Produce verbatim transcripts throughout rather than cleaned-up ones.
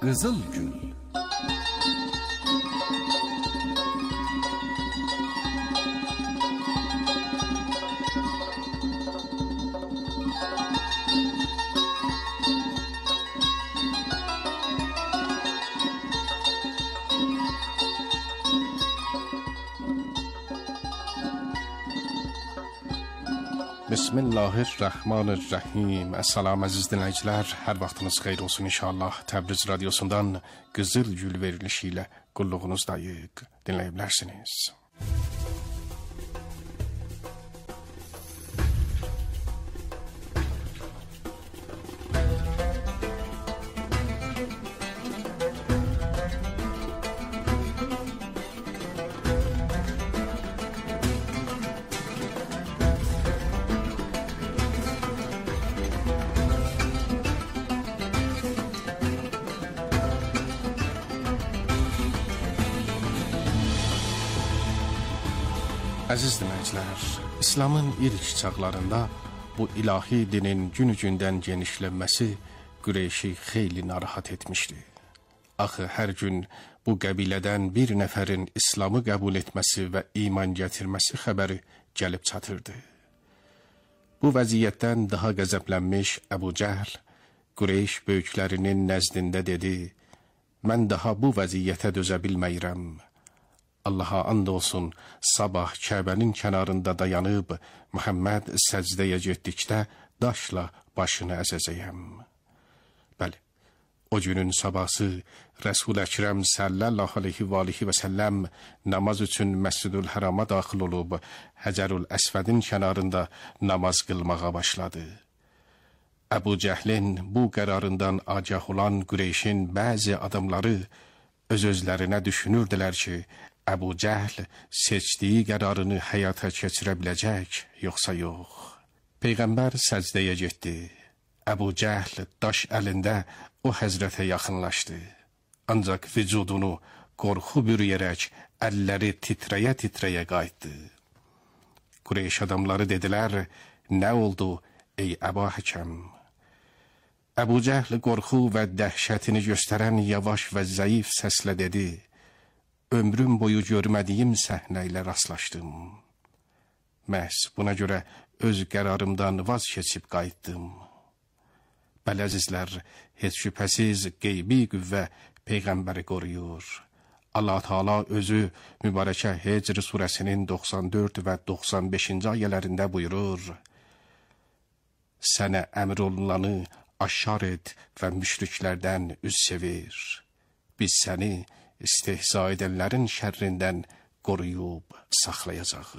Qızıl Gül. Bismillahirrahmanirrahim. Əssalam əziz dinləyicilər, hər vaxtınız xeyir olsun inşallah. Təbriz radiosundan Qızıl Gül verilişi ilə qulluğunuzdayıq. Dinləyə bilərsiniz. Əziz dinləyicilər, İslamın ilk çağlarında bu ilahi dinin gün-gündən genişlənməsi Qureyşi xeyli narahat etmişdi. Axı hər gün bu qəbilədən bir nəfərin İslamı qəbul etməsi və iman gətirməsi xəbəri gəlib çatırdı. Bu vəziyyətdən daha qəzəblənmiş Əbu Cəhl, Qureyş böyüklərinin nəzdində dedi, mən daha bu vəziyyətə dözə bilməyirəm. Allaha and olsun, sabah Kəbənin kənarında dayanıb, Muhammed səcdəyə getdikdə daşla başını əzəcəyəm. Bəli, o günün sabahı Rəsul Əkrəm sallallahu aleyhi və aleyhi və səlləm namaz üçün Məscidül Hərama daxil olub, Həcərül Əsvədin kənarında namaz qılmağa başladı. Əbu Cəhlin bu qərarından agah olan Qureyşin bəzi adamları öz-özlərinə düşünürdülər ki, Əbu Cəhl seçdiyi qərarını həyata keçirə biləcək, yoxsa yox. Peyğəmbər səcdəyə getdi. Əbu Cəhl daş əlində o həzrətə yaxınlaşdı. Ancaq vücudunu qorxu bürüyərək əlləri titrəyə-titrəyə qayıtdı. Qureyş adamları dedilər, nə oldu ey Əbu Həkəm? Əbu Cəhl qorxu və dəhşətini göstərən yavaş və zəif səslə dedi, ömrüm boyu görmədiyim səhnə ilə rastlaşdım. Məhz buna görə öz qərarımdan vaz keçib qayıtdım. Bəli əzizlər, heç şübhəsiz qeybi qüvvə Peyğəmbəri qoruyur. Allah Teala özü mübarəkə Hicr surəsinin doxsan dörd və doxsan beşinci ayələrində buyurur, sənə əmr olunanı aşar et və müşriklərdən üz çevir. Biz səni istehza edənlərin şərrindən qoruyub saxlayacağıq.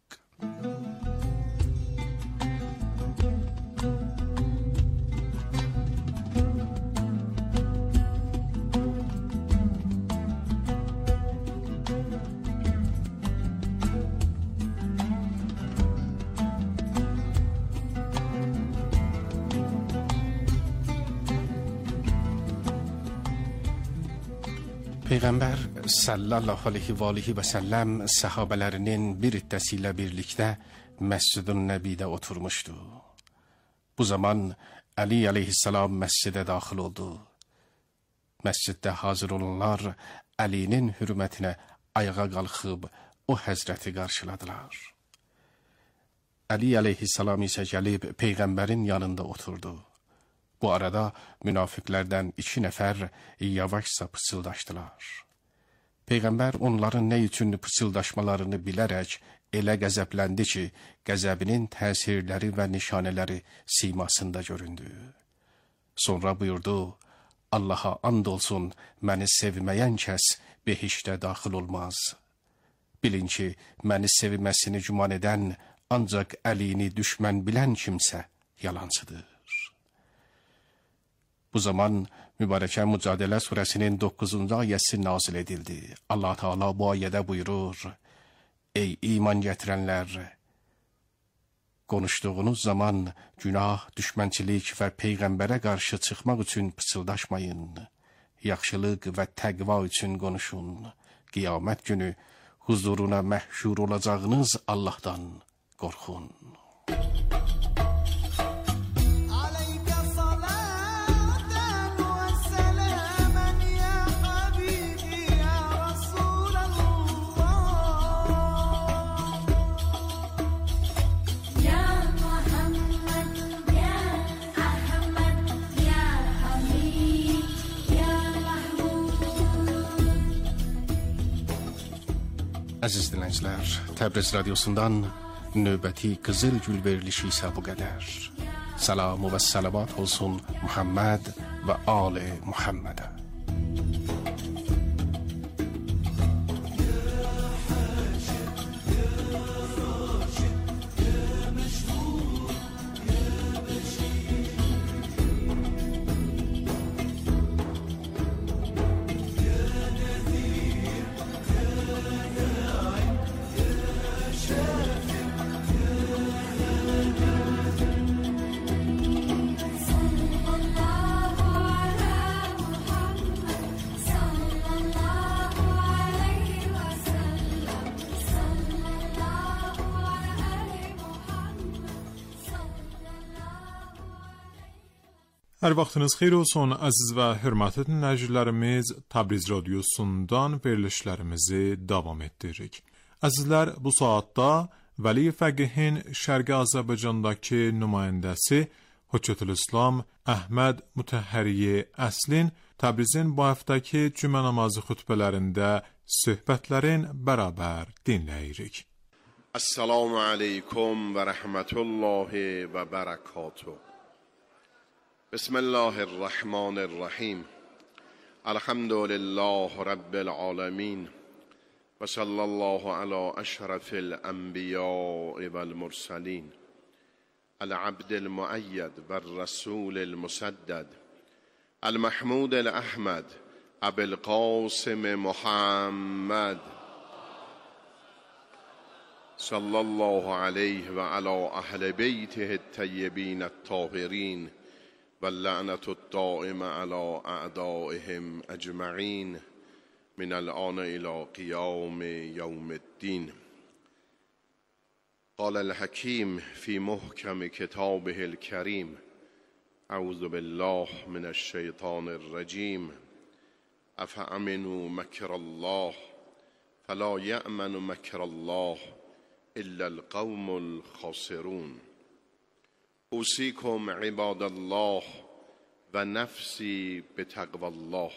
Peyğəmbər sallallahu aleyhi və aleyhi və səlləm səhabələrinin bir iddəsi ilə birlikdə Məscid-ün Nəbidə oturmuşdu. Bu zaman Əli aleyhissalam məscidə daxil oldu. Məsciddə hazır olanlar Əlinin hürmətinə ayağa qalxıb o həzrəti qarşıladılar. Əli aleyhissalam isə gəlib Peyğəmbərin yanında oturdu. Bu arada münafiqlərdən iki nəfər yavaşca pısıldaşdılar. Peyğəmbər onların nə üçün pısıldaşmalarını bilərək elə qəzəbləndi ki, qəzəbinin təsirləri və nişanələri simasında göründü. Sonra buyurdu, Allaha and olsun, məni sevməyən kəs behişdə daxil olmaz. Bilin ki, məni sevməsini güman edən, ancaq əlini düşmən bilən kimsə yalancıdır. Bu zaman mübarəkə Mücadilə surəsinin doqquzuncu ayəsi nazil edildi. Allah Teala bu ayədə buyurur, ey iman gətirənlər, konuştuğunuz zaman günah, düşmənçilik və Peyğəmbərə qarşı çıxmaq üçün pısıldaşmayın. Yaxşılıq və təqva üçün konuşun. Qiyamət günü huzuruna məhşur olacağınız Allah'tan qorxun. عليك صلاة وسلاما Əziz dinləyicilər, Təbriz Radiosundan növbəti Qızıl Gül verilişi isə bu qədər. Salam və salavat olsun Muhammed və Ali Muhammedə. Hər vaxtınız xeyir olsun, əziz və hörmətli dinləyicilərimiz, Təbriz Radiosundan verilişlərimizi davam etdiririk. Əzizlər, bu saatda Vəli Fəqihin Şərqi Azərbaycandakı nümayəndəsi Höccətülislam Əhməd Mütəhhəri Əslin Təbrizin bu həftəki cümə namazı xutbələrində söhbətlərin bərabər dinləyirik. Assalamu aleykum və rəhmətullahi və bərəkatuhu. بسم الله الرحمن الرحیم الحمد لله رب العالمین و صلی الله علی اشرف الانبیاء والمرسلین العبد المؤید والرسول المسدد المحمود الاحمد ابی القاسم محمد صلی الله علیه و علی اهل بیته الطیبین الطاهرین واللعنة الدائمة على أعدائهم أجمعين من الآن إلى قيام يوم الدين. قال الحكيم في محكم كتابه الكريم أعوذ بالله من الشيطان الرجيم أفأمنوا مكر الله فلا يأمن مكر الله إلا القوم الخاسرون. اوصیکم عباد الله و نفسی به تقوی الله.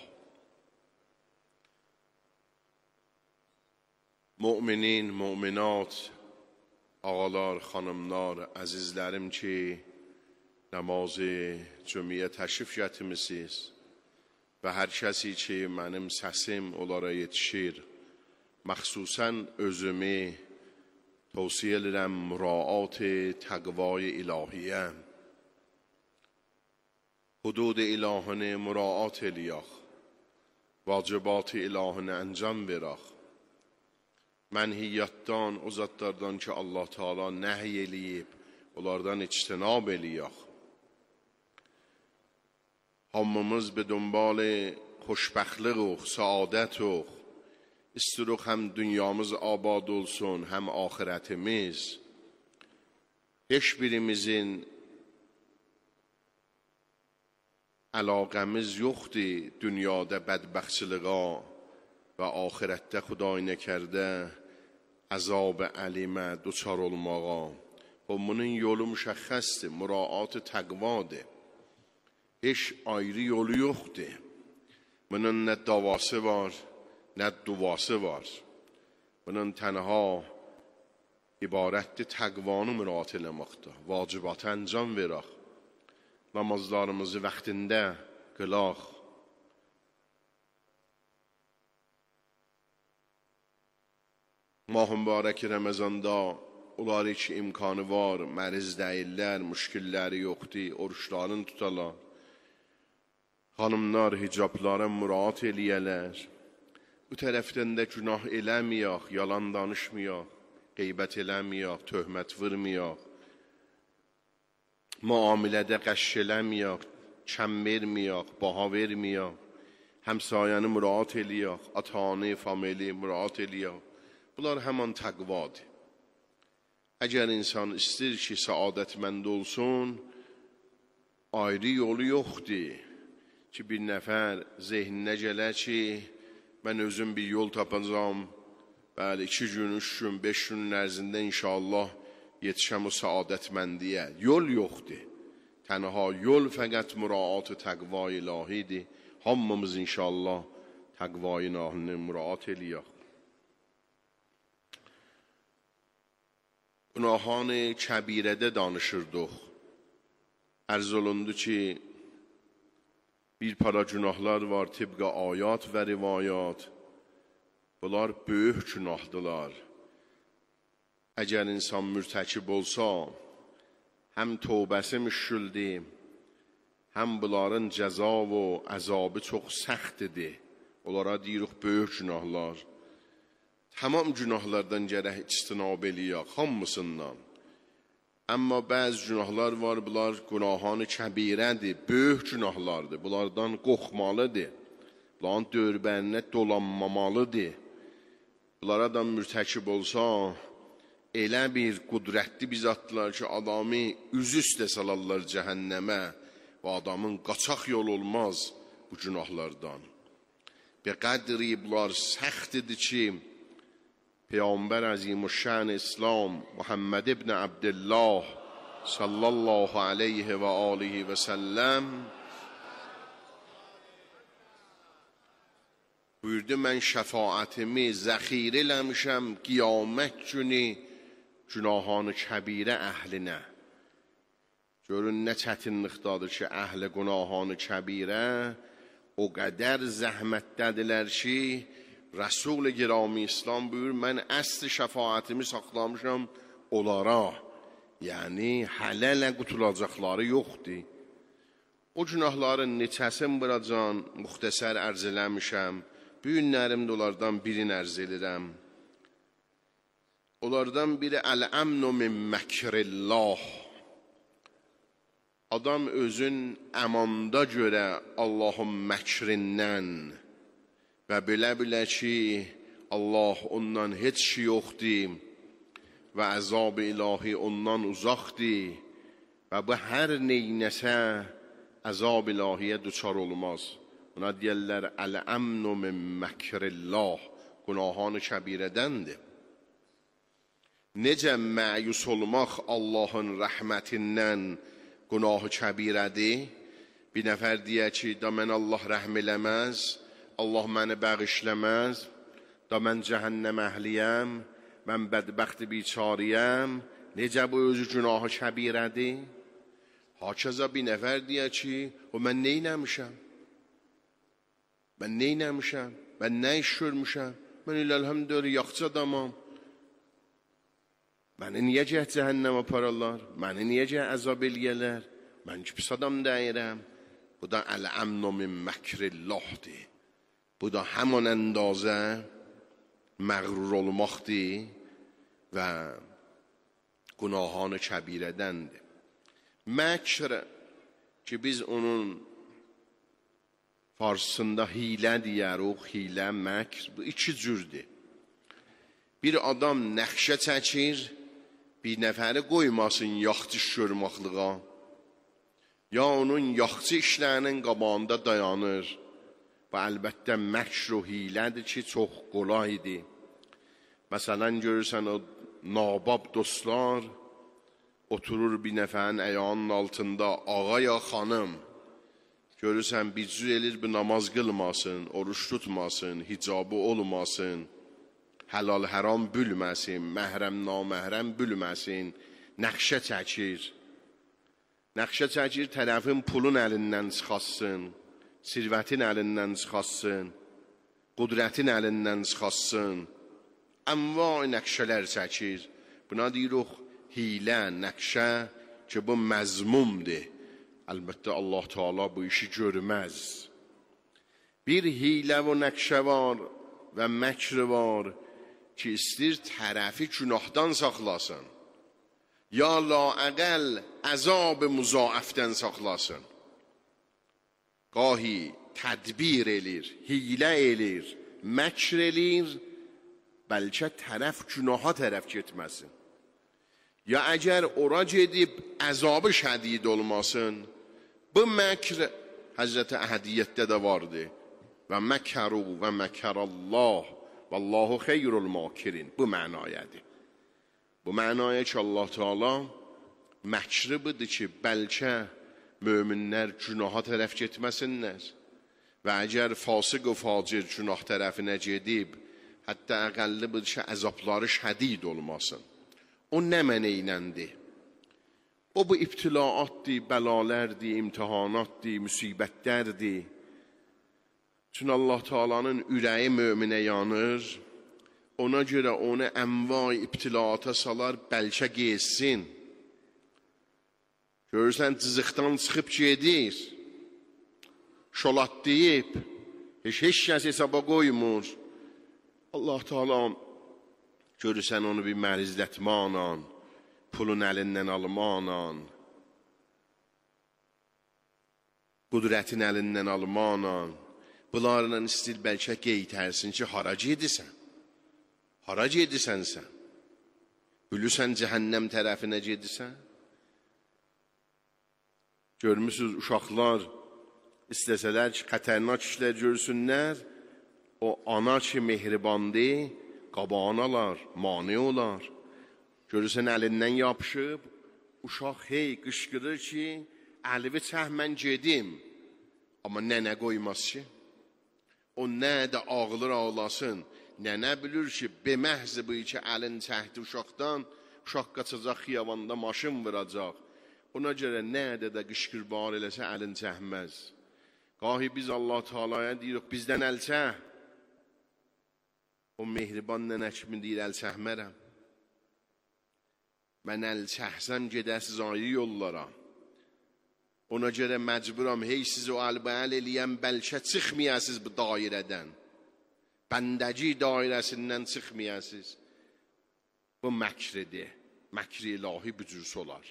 مؤمنین، مؤمنات، آقاlar, xanımlar, əzizlərim ki, namazı cümiyə təşrif gətirmisiniz və hər kəsi ki, mənim səsim onlara yetişir, məxsusən özümü توصیه edirəm مراعات تقوای الهیه حدود الهانه مراعات eləyək vacibat ilahını انجام verək mənhiyyatdan o zatlardan ki Allah Teala nəhy eləyib onlardan ictinab eləyək hamımız به دنبال خوشبختlik و سعادت و istiruq həm dünyamız abad olsun, həm ahirətimiz. Heç birimizin əlaqəmiz yoxdur dünyada bədbəxtçiliğa və ahirətdə Xuday nəkərdə əzab əlimə duçar olmağa. Bunun yolu müşəxxəsdir, muraat təqvadır. Heç ayrı yolu yoxdur. Bunun nə davası var, nə duvası var. Bunun tənha ibarətdir təqvanı müraat eləməkdir. Vacibatı əncam verək. Namazlarımızı vaxtində qılaq. Mah mübarək Ramazanda onları ki imkanı var, məriz deyirlər, müşkilləri yoxdur, oruçlarını tutalar. Xanımlar hicablara müraat eləyələr. Bu tərəfdən də günah eləməyək, yalan danışmayaq, qeybət eləməyək, töhmət vurmayaq, müamilədə qəş eləməyək, kəm verməyək, baha verməyək, həmsayəni müraat eləyək, atanı, famili müraat eləyək. Bunlar həman təqvadır. Əgər insan istir ki, səadətmənd olsun, ayrı yolu yoxdur ki, bir nəfər zehninə gələ ki, mən özüm bir yol tapacağım, bəli, iki gün, üç gün, beş günün ərzində inşallah yetişəm o səadətməndiyə. Yol yoxdur. Tənha yol fəqət müraat-ı təqva ilahidir. Hamımız inşallah təqva ilahini müraat eləyək. günahان kəbirədə danışırdıq. Ərz olundu ki, bir para günahlar var tibqa ayat və rivayat. Bunlar böyük günahdılar. Əgər insan mürtəkib olsa, həm tövbəsi müşküldür, həm bunların cəza və əzabı çox səxtdir. Onlara deyirik böyük günahlar. Tamam günahlardan gərək istinab eləyək, hamısından. Amma bəzi günahlar var, bunlar günahani kəbirədir, böyük günahlardır. Bunlardan qorxmalıdır. Bunların dörbərinə dolanmamalıdır. Bunlara da mürtəkib olsa, elə bir qudrətli bizatlar ki, adamı üz üstə salarlar cəhənnəmə və adamın qaçaq yol olmaz bu günahlardan. Bir qədri bunlar səxtidir ki, Peyğəmbər Əzimüşşən İslam Muhammed ibn Abdullah sallallahu aleyhi və alihi və səlləm buyurdu, mən şəfaətimi zəxirə eləmişəm qiyamət günü günahani kəbirə əhlinə. Görün nə çətinlikdadır ki, əhli günahani kəbirə o qədər zəhmətdədirlər ki, Rəsul-i Girami İslam buyur, mən əsli şəfaətimi saxlamışam onlara. Yəni, hələlə qutulacaqları yoxdur. O günahların neçəsin buracan müxtəsər ərz eləmişəm. Bu günlərimdə onlardan birini ərz edirəm. Onlardan biri əl-əmnu min məkrillah. Adam özün əmanda görə Allahın məkrindən və bilə-bilə ki, Allah ondan heç şey yoxdur və əzab-ı ilahi ondan uzaqdır və bu hər neynəsə əzab-ı ilahiyə duçar olmaz. Buna deyərlər, əl-əmnu min məkrillah, günahani kəbirədəndir. Necə məyus olmaq Allahın rəhmətindən günahı kəbirədir? Bir nəfər deyə ki, da mən Allah rəhm eləməz, Allah məni bəğişləməz, da mən cəhənnəm əhliyəm, mən bədbəxt biçariyəm, necə bu özü günahı kəbirədir? Hakəza bir nəfər deyə ki, o mən neynəmişəm? Mən neynəmişəm? Mən nə iş görmüşəm? Mən ilə əlhəmdülillah yaxçı adamam. Məni niyə gəh cəhənnəm apararlar? Məni niyə gəh əzab eləyərlər? Mən ki pis adam deyirəm. Bu da əl-əmnu min məkrillahdır. Bu da həman əndazə məğrur olmaqdır və günahani kəbirədəndir. Məkr ki, biz onun farsında hilə deyərik, hilə, məkr, bu iki cürdür. Bir adam nəxşə çəkir, bir nəfəri qoymasın yaxçı iş görməklığa, ya onun yaxçı işlərinin qabağında dayanır. Bu əlbəttə məkr o hilədir ki, çox qolaydır. Məsələn, görürsən o nabab dostlar oturur bir nəfərin əyağının altında, ağa ya xanım, görürsən bir cür elir, bir namaz qılmasın, oruç tutmasın, hicabı olmasın, həlal həram bülməsin, məhrəm naməhrəm bülməsin, nəxşə çəkir. Nəxşə çəkir, tərəfin pulun əlindən çıxatsın, sirvətin əlindən çıxatsın, qudrətin əlindən çıxatsın, ənva nəqşələr çəkir. Buna deyirik, hilə, nəqşə ki, bu məzmumdur. Əlbəttə, Allah Teala bu işi görməz. Bir hilə və nəqşə var və məkr var ki, istir tərəfi günahdan saxlasın, ya laəqəl əzab müzaəfdən saxlasın. Qahi tədbir elir, hilə elir, məkr elir, bəlkə tərəf günaha tərəf getməsin. Ya əgər ora gedib əzabı şədid olmasın, bu məkr Həzrəti Əhədiyyətdə də vardı. Və məkəru və məkərəllah və Allahu xeyrul makirin. Bu mənayədir. Bu mənaya ki, Allah Teala məkri budur ki, bəlkə möminlər günaha tərəf getməsinlər və əgər fasıq və facir günah tərəfinə gedib, hətta əqəlli budur ki, əzabları şədid olmasın. o nə mənə iləndir? O bu ibtilaatdir, bəlalərdir, imtihanatdır, müsibətlərdir. Çünki Allah Taala'nın ürəyi möminə yanır. Ona görə onu ənva ibtilaata salar, bəlkə gezsin. Görürsən, cızıqdan çıxıb gedir. Şolat deyib, heç heç kəs hesaba qoymur. Allah Taala görürsən onu bir mərizlətmanan, pulun əlindən almanan, qudrətin əlindən almanan, bunlarla istil bəlkə qeytərsin ki, hara gedirsən? Hara gedirsən sən? Bilirsən cəhənnəm tərəfinə gedirsən? Görmüsünüz, uşaqlar istəsələr ki, xətərnak işlər görsünlər, o ana ki, mehribandır, qabağınalar, mane olar. Görürsən, əlindən yapışıb, uşaq hey qışqırır ki, əlivi çəh, mən gedim. Amma nənə qoymaz ki, o nə də ağılır ağlasın, nənə bilir ki, beməhzi bu ki, əlin çəhdi uşaqdan, uşaq qaçacaq xiyavanda maşın vuracaq. Ona görə nə də də qışqırbar eləsə əlin çəhməz. Qahi biz Allah Taala'ya deyirik, bizdən əl çəh. O mehriban nənə kimi deyir, əl çəhmərəm. Mən əl çəhsəm gedəsiz ayrı yollara. Ona görə məcburam, hey siz o əl-bəl eləyəm, bəlkə çıxmayəsiz bu dairədən. Bəndəci dairəsindən çıxmayəsiz. Bu məkridir. Məkri ilahi bücürs olar.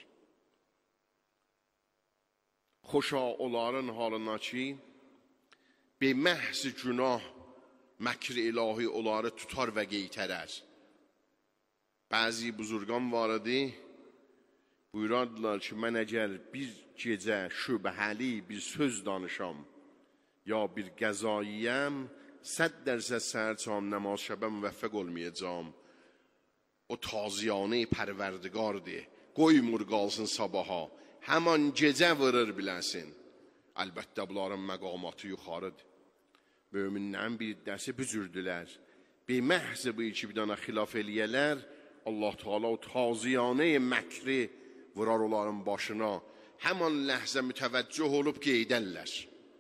Xoşa onların halına ki, be məhz günah məkri ilahi onları tutar və qeytərər. Bəzi buzurgan var idi, buyurardılar ki, mən əgər bir gecə şübhəli bir söz danışam, ya bir qəzayiyəm, səd dərsə sərçam, nəmaz şəbə müvəffəq olmayacam. O taziyanə pərverdigardır, qoymur qalsın sabaha, həman gecə vurur biləsin. Əlbəttə bunların məqamatı yuxarıdır. Möminlərin bir dəsi bücürdülər. Bir məhzi bu iki bir dana xilaf eləyələr, Allah Teala o taziyanə məkri vurar onların başına. Həman ləhzə mütəvəccüh olub qeydərlər.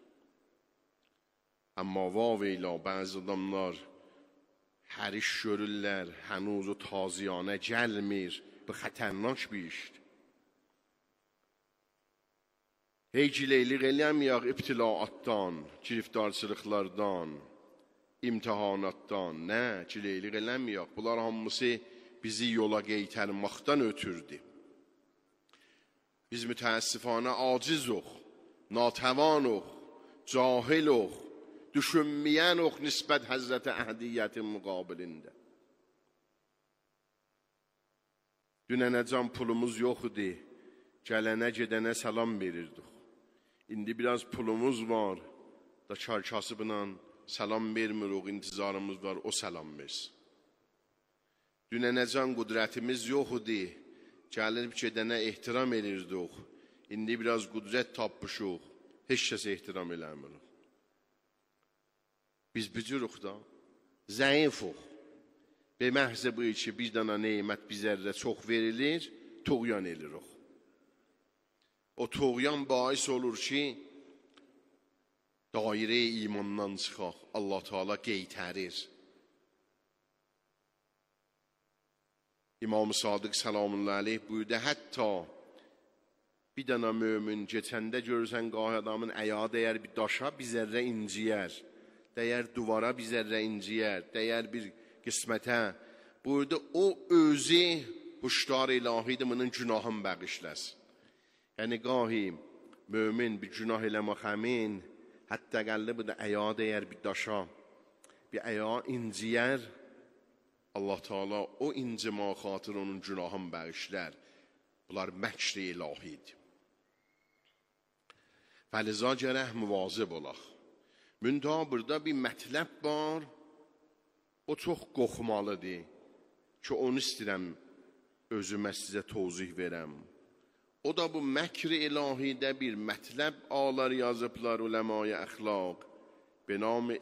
Amma vaveyla bəzi adamlar hər iş görürlər, hənuz o taziyanə gəlmir. Bu xətərnak bir işdir. Heycileylik eləməyək ibtilaatdan, giriftarçılıqlardan, imtihanatdan, nə? Cileylik eləməyək. Bunlar hamısı bizi yola qeytərmaqdan ötürdü. Biz mütəəssifanə acizoq, natəvanoq, cahiloq, düşünməyənoq nisbət Həzrət Əhdiyyətin müqabilində. Dünənə can pulumuz yox idi, gələnə gedənə salam verirdik. İndi biraz pulumuz var, da çarkasıbla salam vermirik, intizarımız var, o salam versin. Dünənə can qudrətimiz yox idi, gəlib gedənə ehtiram edirdik. İndi biraz qudrət tapmışıq, heç kəsə ehtiram eləmirik. Biz bücürük da, zəifuq. Be məhzə bu ki, bir dana neymət bizərdə çox verilir, tuğyan edirik. O tuğyan bahis olur ki, dairə imandan çıxaq, Allah Teala qeytərir. İmam-ı Sadiq salamullahi aleyh buyurdu, hətta bir dana mömin geçəndə görürsən qahi adamın əya dəyər bir daşa bir zərrə inciyər, dəyər duvara bir zərrə inciyər, dəyər bir qismətə. Buyurdu, o özü huşdar ilahidir, bunun günahın bəqişləsin. Yəni qahi mömin bir günah eləmək həmin, hətta gəldi bu da əya dəyər bir daşa, bir əya inciyər, Allah Teala o incimə xatır onun günahın bəqişlər. Bunlar məkri ilahidir. Fəliza gərək müvazib olaq. Müntə burada bir mətləb var, o çox qoxmalıdır ki, onu istəyirəm özümə sizə tozih verəm. O da bu məkri ilahidə bir mətləb ağlar yazıblar uləmaya əxlaq, benam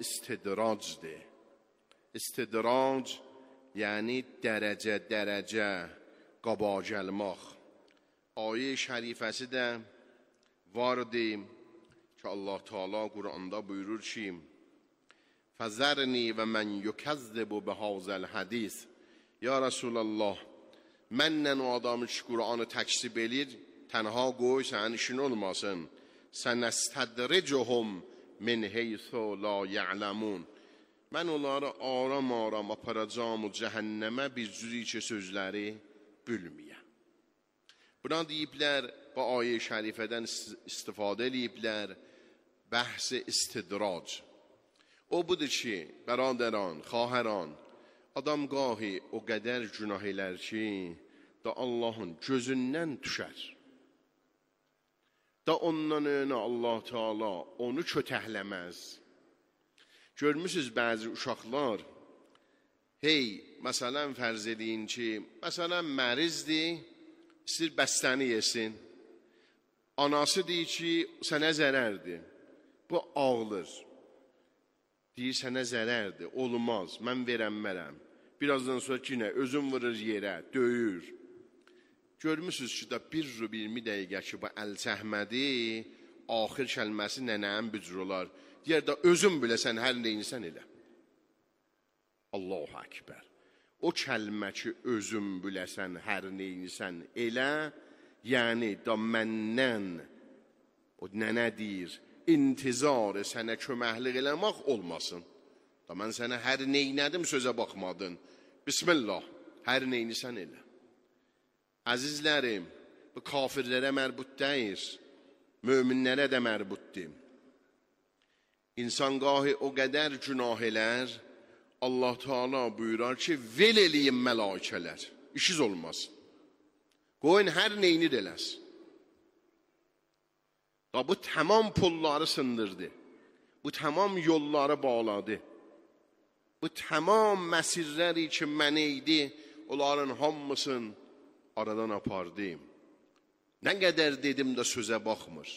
istidracdir. İstidrac, yəni dərəcə, dərəcə, qaba gəlmək. Ayə şərifəsi də vardı ki, Allah Teala Quranda buyurur ki, فَذَرْنِي وَمَنْ يُكَذِّبُ بِهَذَا الْحَدِيثِ Ya Resulallah, mənlə o adamı ki, Qur'anı təksib edir, tənha qoy, sənin işin olmasın. سَنَسْتَدْرِجُهُمْ مِنْ حَيْثُ لَا يَعْلَمُونَ Mən onları aram-aram aparacağım o cəhənnəmə bir cüri ki, sözləri bülməyəm. Buna deyiblər, bu ayə şərifədən istifadə ediblər, bəhs-i istidrac. O budur ki, bəradəran, xahəran, adam qahi o qədər günah elər ki, da Allahın gözündən düşər. Da ondan önə Allah Teala onu kötəhləməz. Görmüsünüz bəzi uşaqlar, hey, məsələn, fərz edin ki, məsələn, mərizdir, istəyir bəstəni yesin. Anası deyir ki, sənə zərərdir. Bu ağlır. Deyir, sənə zərərdir, olmaz, mən verəmmərəm. Birazdan sonra ki, nə, özüm vurur yerə, döyür. Görmüsünüz ki, da bir rü birmi dəqiqə ki, bu əl-səhmədi, axir kəlməsi nənəm bücür olar. Deyər də, özüm biləsən, hər neyinsən elə. Allahu Akbar. O kəlmə ki, özüm biləsən, hər neyinsən elə, yəni da məndən, o nənə deyir, intizarı sənə köməklik eləmək olmasın. Da mən sənə hər neynədim sözə baxmadın. Bismillah, hər neynisən elə. Əzizlərim, bu kafirlərə mərbut deyir, möminlərə də mərbutdir. İnsan qahi o qədər günah elər, Allah Teala buyurar ki, vel eləyin mələkələr, işiz olmaz. Qoyun hər neyini eləz. Da bu tamam pulları sındırdı. Bu tamam yolları bağladı. Bu tamam məsirləri ki, mənə idi, onların hamısını aradan apardım. Nə qədər dedim də sözə baxmır.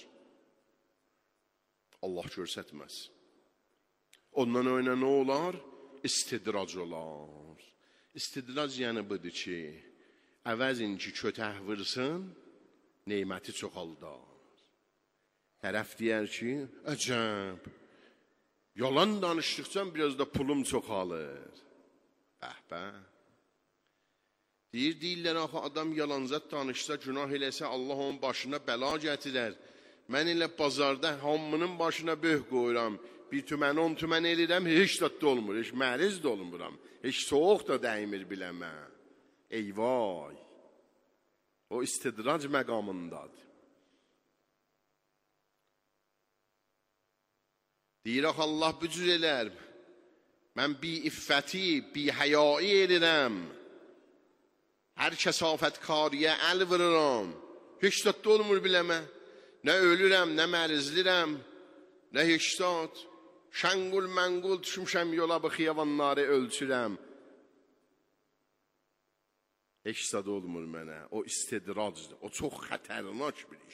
Allah görsətməz. Ondan öynə nə olar? İstidrac olar. İstidrac yəni budur ki, əvəzin ki, kötəh vırsın, neyməti çoxaldar. Tərəf deyər ki, əcəb, yalan danışdıqca biraz da pulum çoxalır. Bəhbə. Deyir, deyirlər, axı adam yalanzat danışsa, günah eləsə, Allah onun başına bəla gətirər. Mən elə bazarda hamının başına böh qoyuram. Bir tümən, on tümən elirəm, heç də olmur, heç məriz də olmuram. Heç soğuq da dəymir biləmə. Eyvay! O istidrac məqamındadır. Deyir, axı Allah bücür elər. Mən bi iffəti, bi həyai elirəm. Hər kəsafət kariyə əl vururam. Heç də olmur biləmə. Nə ölürəm, nə mərizlirəm, nə heç dad. Şəngul məngul düşmüşəm yola bu xiyavanları ölçürəm. Heç dad olmur mənə. O istidracdır. O çox xətərnak bir iş.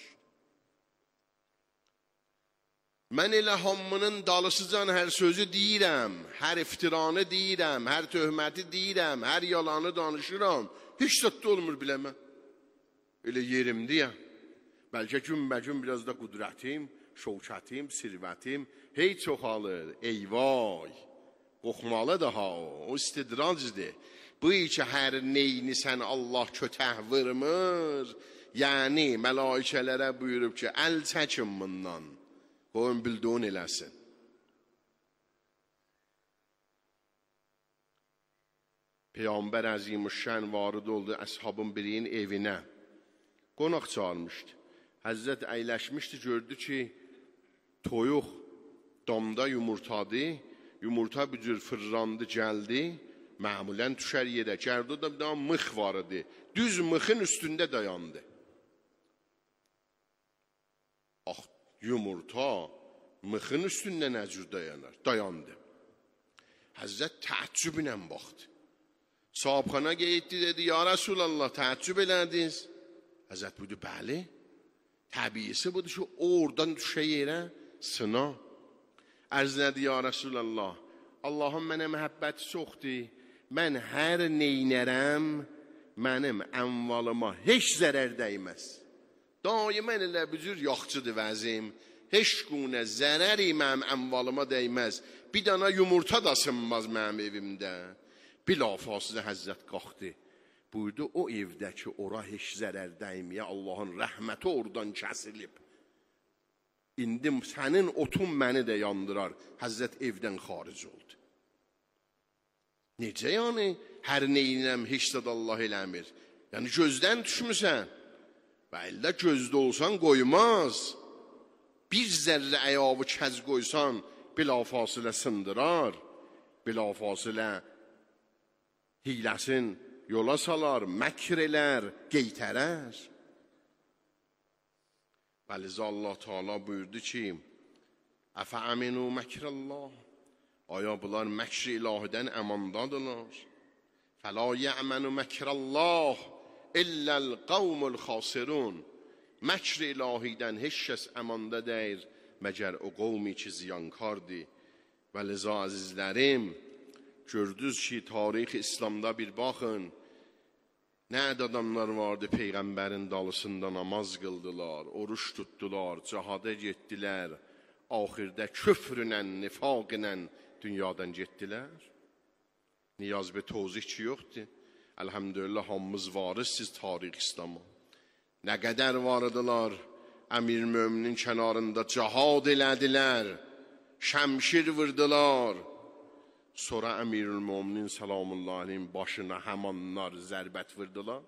Mən elə hamının dalısıcan hər sözü deyirəm, hər iftiranı deyirəm, hər töhməti deyirəm, hər yalanı danışıram. Heç də olmur biləmə. Elə yerimdiyəm. Bəlkə gün-bə-gün biraz da qudrətim, şovkətim, sirvətim hey çoxalır. Eyvay! Qoxmalı da ha o, o istidracdır. Bu ki, hər neyini sən Allah kötəh vırmır, yəni mələikələrə buyurub ki, əl çəkin bundan. Qoyun bildiğin eləsin. Peygamber Əzimüşşən varid oldu əshabın birinin evinə. Qonaq çağırmışdı. Həzrət əyləşmişdi, gördü ki, toyuq damda yumurtadı, yumurta bir cür fırrandı, gəldi, məmulən düşər yerə, gəldi da bir daha mıx var idi. Düz mıxın üstündə dayandı. Ah, yumurta mıxın üstündə nə cür dayanar? Dayandı. Həzrət təəccüblə baxdı. Sahibxana getdi, dedi, ya Resulallah, təəccüb elədiniz. Həzrət buydu, bəli. Təbiisi budur ki, oradan düşə yerə sına. Ərz nədi, ya Resulallah, Allahın mənə məhəbbəti çoxdur. Mən hər neynərəm, mənim əmvalıma heç zərər dəyməz. Daimən elə bu cür yaxçıdır vəzim. Heç günə zərəri mənim əmvalıma dəyməz. Bir dana yumurta da sınmaz mənim evimdə. Bilafasılə Həzrət qalxdı. Buyurdu, o evdə ki, ora heç zərər dəyməyə, Allahın rəhməti oradan kəsilib. İndi sənin otun məni də yandırar. Həzrət evdən xaric oldu. Necə yəni? Hər neyinəm, heç zəd Allah eləmir. Yəni gözdən düşmüsən. Və illə gözdə olsan qoymaz. Bir zərrə əyavı kəz qoysan, bilafasılə sındırar. Bilafasılə hiləsin yola salar, məkr elər, qeytərər. Bəliz Allah Teala buyurdu ki, Əfə əminu məkrəllah. Aya bunlar məkr ilahidən əmandadılar. Fəla yə'mənu məkrəllah illəl qavmul xasirun. Məkr ilahidən heç kəs əmanda deyir, məgər o qovmi ki ziyankardır. Və liza əzizlərim, gördünüz ki, tarix İslamda bir baxın, nə adamlar vardı, Peyğəmbərin dalısında namaz qıldılar, oruç tutdular, cihada getdilər, axirdə küfrünlə, nifaqınlə dünyadan getdilər. Niyaz bir tozih ki yoxdur. Elhamdülillah hamımız varız siz tarix İslam'a. Nə qədər vardılar, Əmir Möminin kənarında cihad elədilər, şəmşir vurdular. Sonra Əmirül Möminin salamullahi aleyhin başına həmanlar zərbət vurdular.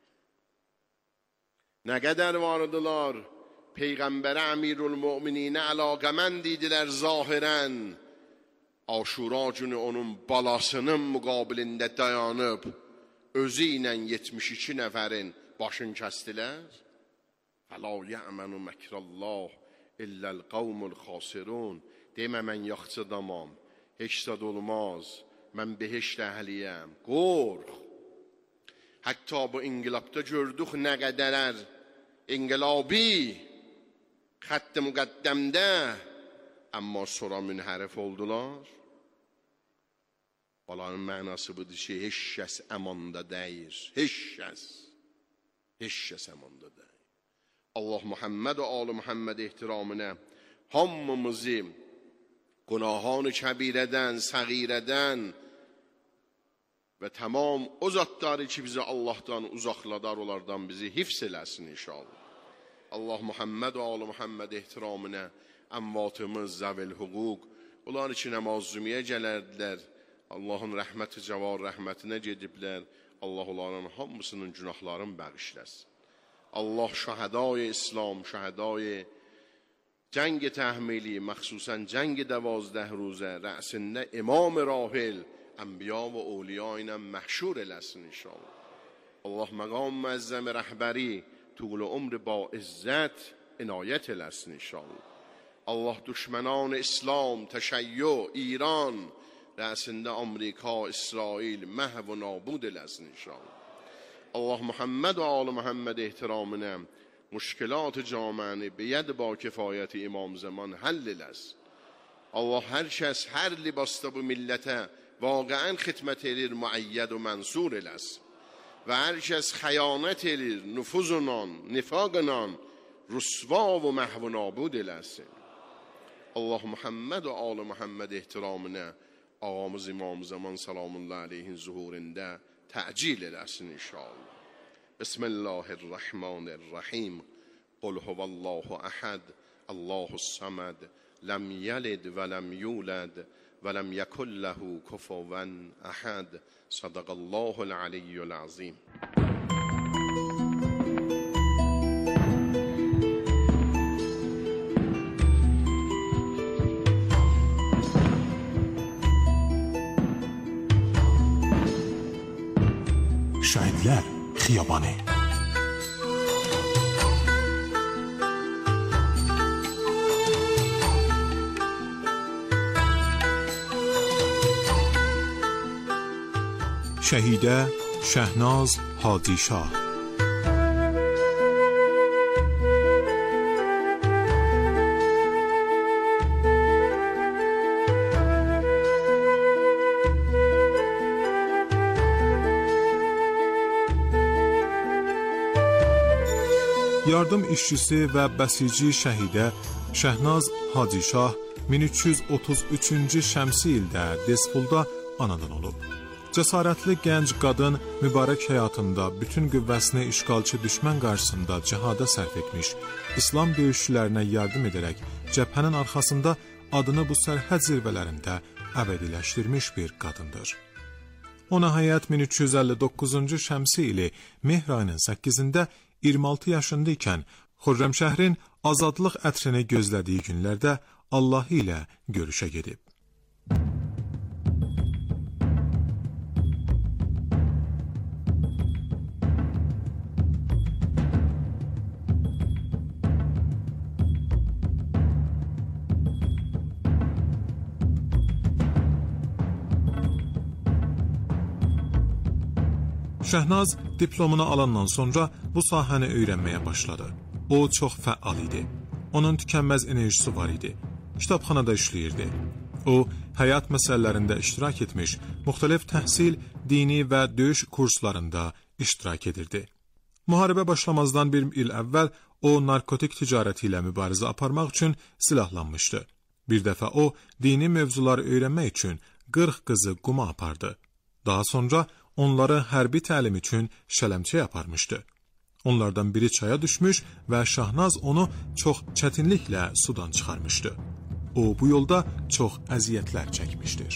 Nə qədər vardılar, Peyğəmbərə Əmirül Mömininə əlaqəmənd idilər zahirən. Aşura günü onun balasının müqabilində dayanıb, özü ilə yetmiş iki nəfərin başını kəstilər. Fəla yə'mənu məkrəllah illəl qavmul xasirun. Demə mən yaxçı adamam, heç zad olmaz, mən behişt əhliyəm. Qorx. Hətta bu inqilabda gördük nə qədərər inqilabi xətt-i müqəddəmdə, amma sonra münhərif oldular. Balanın mənası budur ki, heç kəs əmanda deyir. Heç kəs. Heç kəs əmanda deyir. Allah Muhammed və Ali Muhammed ehtiramına hamımızı günahان kəbirədən, səğirədən və tamam o zatları ki bizi Allah'tan uzaqladar, onlardan bizi hifz eləsin inşallah. Allah Muhammed və Ali Muhammed ehtiramına əmvatımız, zəvil hüquq, onlar ki nəmazümiyə gələrdilər, Allahın rəhməti cəvar rəhmətinə gediblər, Allah onların hamısının günahlarını bəğişləsin. Allah şəhədai İslam, şəhədai cəng-i təhmili, məxsusən cəng-i dəvazdə ruzə, rəsində imam rahil, ənbiya və awliya ilə məhşur eləsin inşallah. Allah məqam müəzzəm rəhbəri, tuğul umr ba izzət inayət eləsin inşallah. Allah düşmənan İslam, təşəyyü, İran, rəsində Amerika, İsrail məhv və nabud eləsin inşallah. Allah Muhammed və Ali Muhammed ehtiramına müşkilat camiəni biyəd ba kifayəti imam zaman həll eləsin. Allah hər kəs, hər libasda bu millətə vaqəən xidmət edir, müəyyəd və mənsur eləsin. Və hər kəs xəyanət edir, nüfuzla, nifaqla, rüsva və məhv və nabud eləsin. Allah Muhammed və Ali Muhammed ehtiramına ağamız imam zaman salamullahi aleyhin zuhurində təcil eləsin inşallah. Bismillahirrahmanirrahim. Qul huvallahu əhəd, Allahus samad, ləm yəlid və ləm yulad və ləm yəkulləhu kufuvan əhəd. Sadaqallahul aliyyul azim. Şəhidlər Xiyabanı. شهیده شهناز حاجی شاه. Yardım işçisi və bəsici şəhidə Şəhnaz Hacişah min üç yüz otuz üçüncü şəmsi ildə Despulda anadan olub. Cəsarətli gənc qadın mübarək həyatında bütün qüvvəsini işğalçı düşmən qarşısında cihada sərf etmiş, İslam döyüşçülərinə yardım edərək cəbhənin arxasında adını bu sərhəd zirvələrində əbədiləşdirmiş bir qadındır. O nəhayət min üç yüz əlli doqquzuncu şəmsi ili mehr ayının səkkizində iyirmi altı yaşında ikən Xürrəmşəhrin azadlıq ətrini gözlədiyi günlərdə Allah ilə görüşə gedib. Şəhnaz diplomunu alandan sonra bu sahəni öyrənməyə başladı. O çox fəal idi. Onun tükənməz enerjisi var idi. Kitabxanada işləyirdi. O, həyat məsələlərində iştirak etmiş, müxtəlif təhsil, dini və döyüş kurslarında iştirak edirdi. Müharibə başlamazdan bir il əvvəl o, narkotik ticarəti ilə mübarizə aparmaq üçün silahlanmışdı. Bir dəfə o, dini mövzuları öyrənmək üçün qırx qızı quma apardı. Daha sonra onları hərbi təlim üçün şələmçə aparmışdı. Onlardan biri çaya düşmüş və Şəhnaz onu çox çətinliklə sudan çıxarmışdı. O, bu yolda çox əziyyətlər çəkmişdir.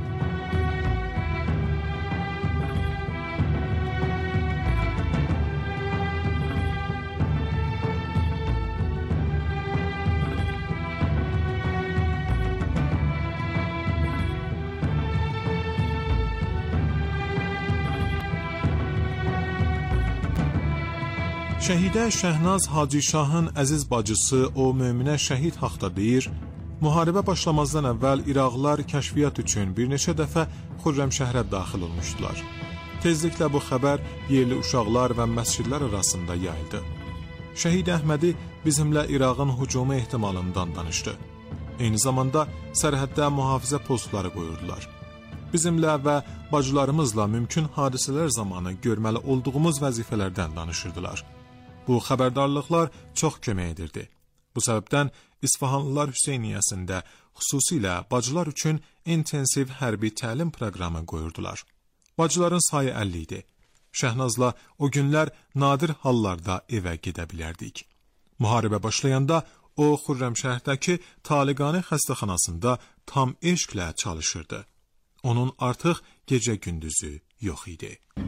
Şəhidə Şəhnaz Hacişahın əziz bacısı o möminə şəhid haqda deyir, müharibə başlamazdan əvvəl İraqlılar kəşfiyyat üçün bir neçə dəfə Xürrəmşəhrə daxil olmuşdular. Tezliklə bu xəbər yerli uşaqlar və məscidlər arasında yayıldı. Şəhid Əhmədi bizimlə İraqın hücumu ehtimalından danışdı. Eyni zamanda sərhəddə mühafizə postları qoyurdular. Bizimlə və bacılarımızla mümkün hadisələr zamanı görməli olduğumuz vəzifələrdən danışırdılar. Bu xəbərdarlıqlar çox kömək edirdi. Bu səbəbdən İsfahanlılar Hüseyniyyəsində xüsusilə bacılar üçün intensiv hərbi təlim proqramı qoyurdular. Bacıların sayı əlli idi. Şəhnazla o günlər nadir hallarda evə gedə bilərdik. Müharibə başlayanda o Xürrəmşəhdəki Taliqani xəstəxanasında tam eşqlə çalışırdı. Onun artıq gecə-gündüzü yox idi.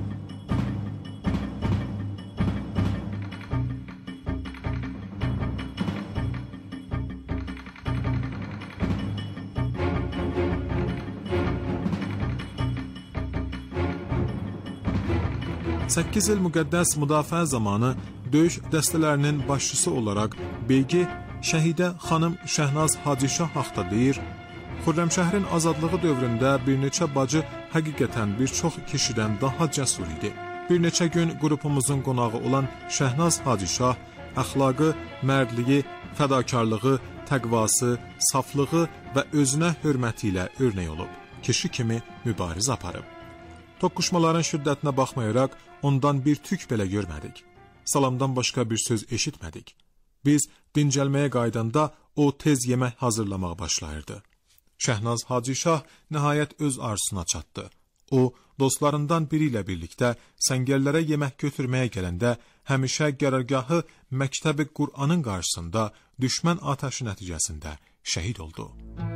səkkiz il müqəddəs müdafiə zamanı döyüş dəstələrinin başçısı olaraq Beygi şəhidə xanım Şəhnaz Hacişah haqda deyir, Xürrəmşəhrin azadlığı dövründə bir neçə bacı həqiqətən bir çox kişidən daha cəsur idi. Bir neçə gün qrupumuzun qonağı olan Şəhnaz Hacişah əxlaqı, mərdliyi, fədakarlığı, təqvası, saflığı və özünə hörməti ilə örnək olub. Kişi kimi mübarizə aparıb. Toqquşmaların şiddətinə baxmayaraq ondan bir tük belə görmədik. Salamdan başqa bir söz eşitmədik. Biz dincəlməyə qaydanda o tez yemək hazırlamağa başlayırdı. Şəhnaz Hacişah nəhayət öz arzusuna çatdı. O, dostlarından biri ilə birlikdə səngərlərə yemək götürməyə gələndə həmişə qərargahı Məktəbi Qur'anın qarşısında düşmən atəşi nəticəsində şəhid oldu.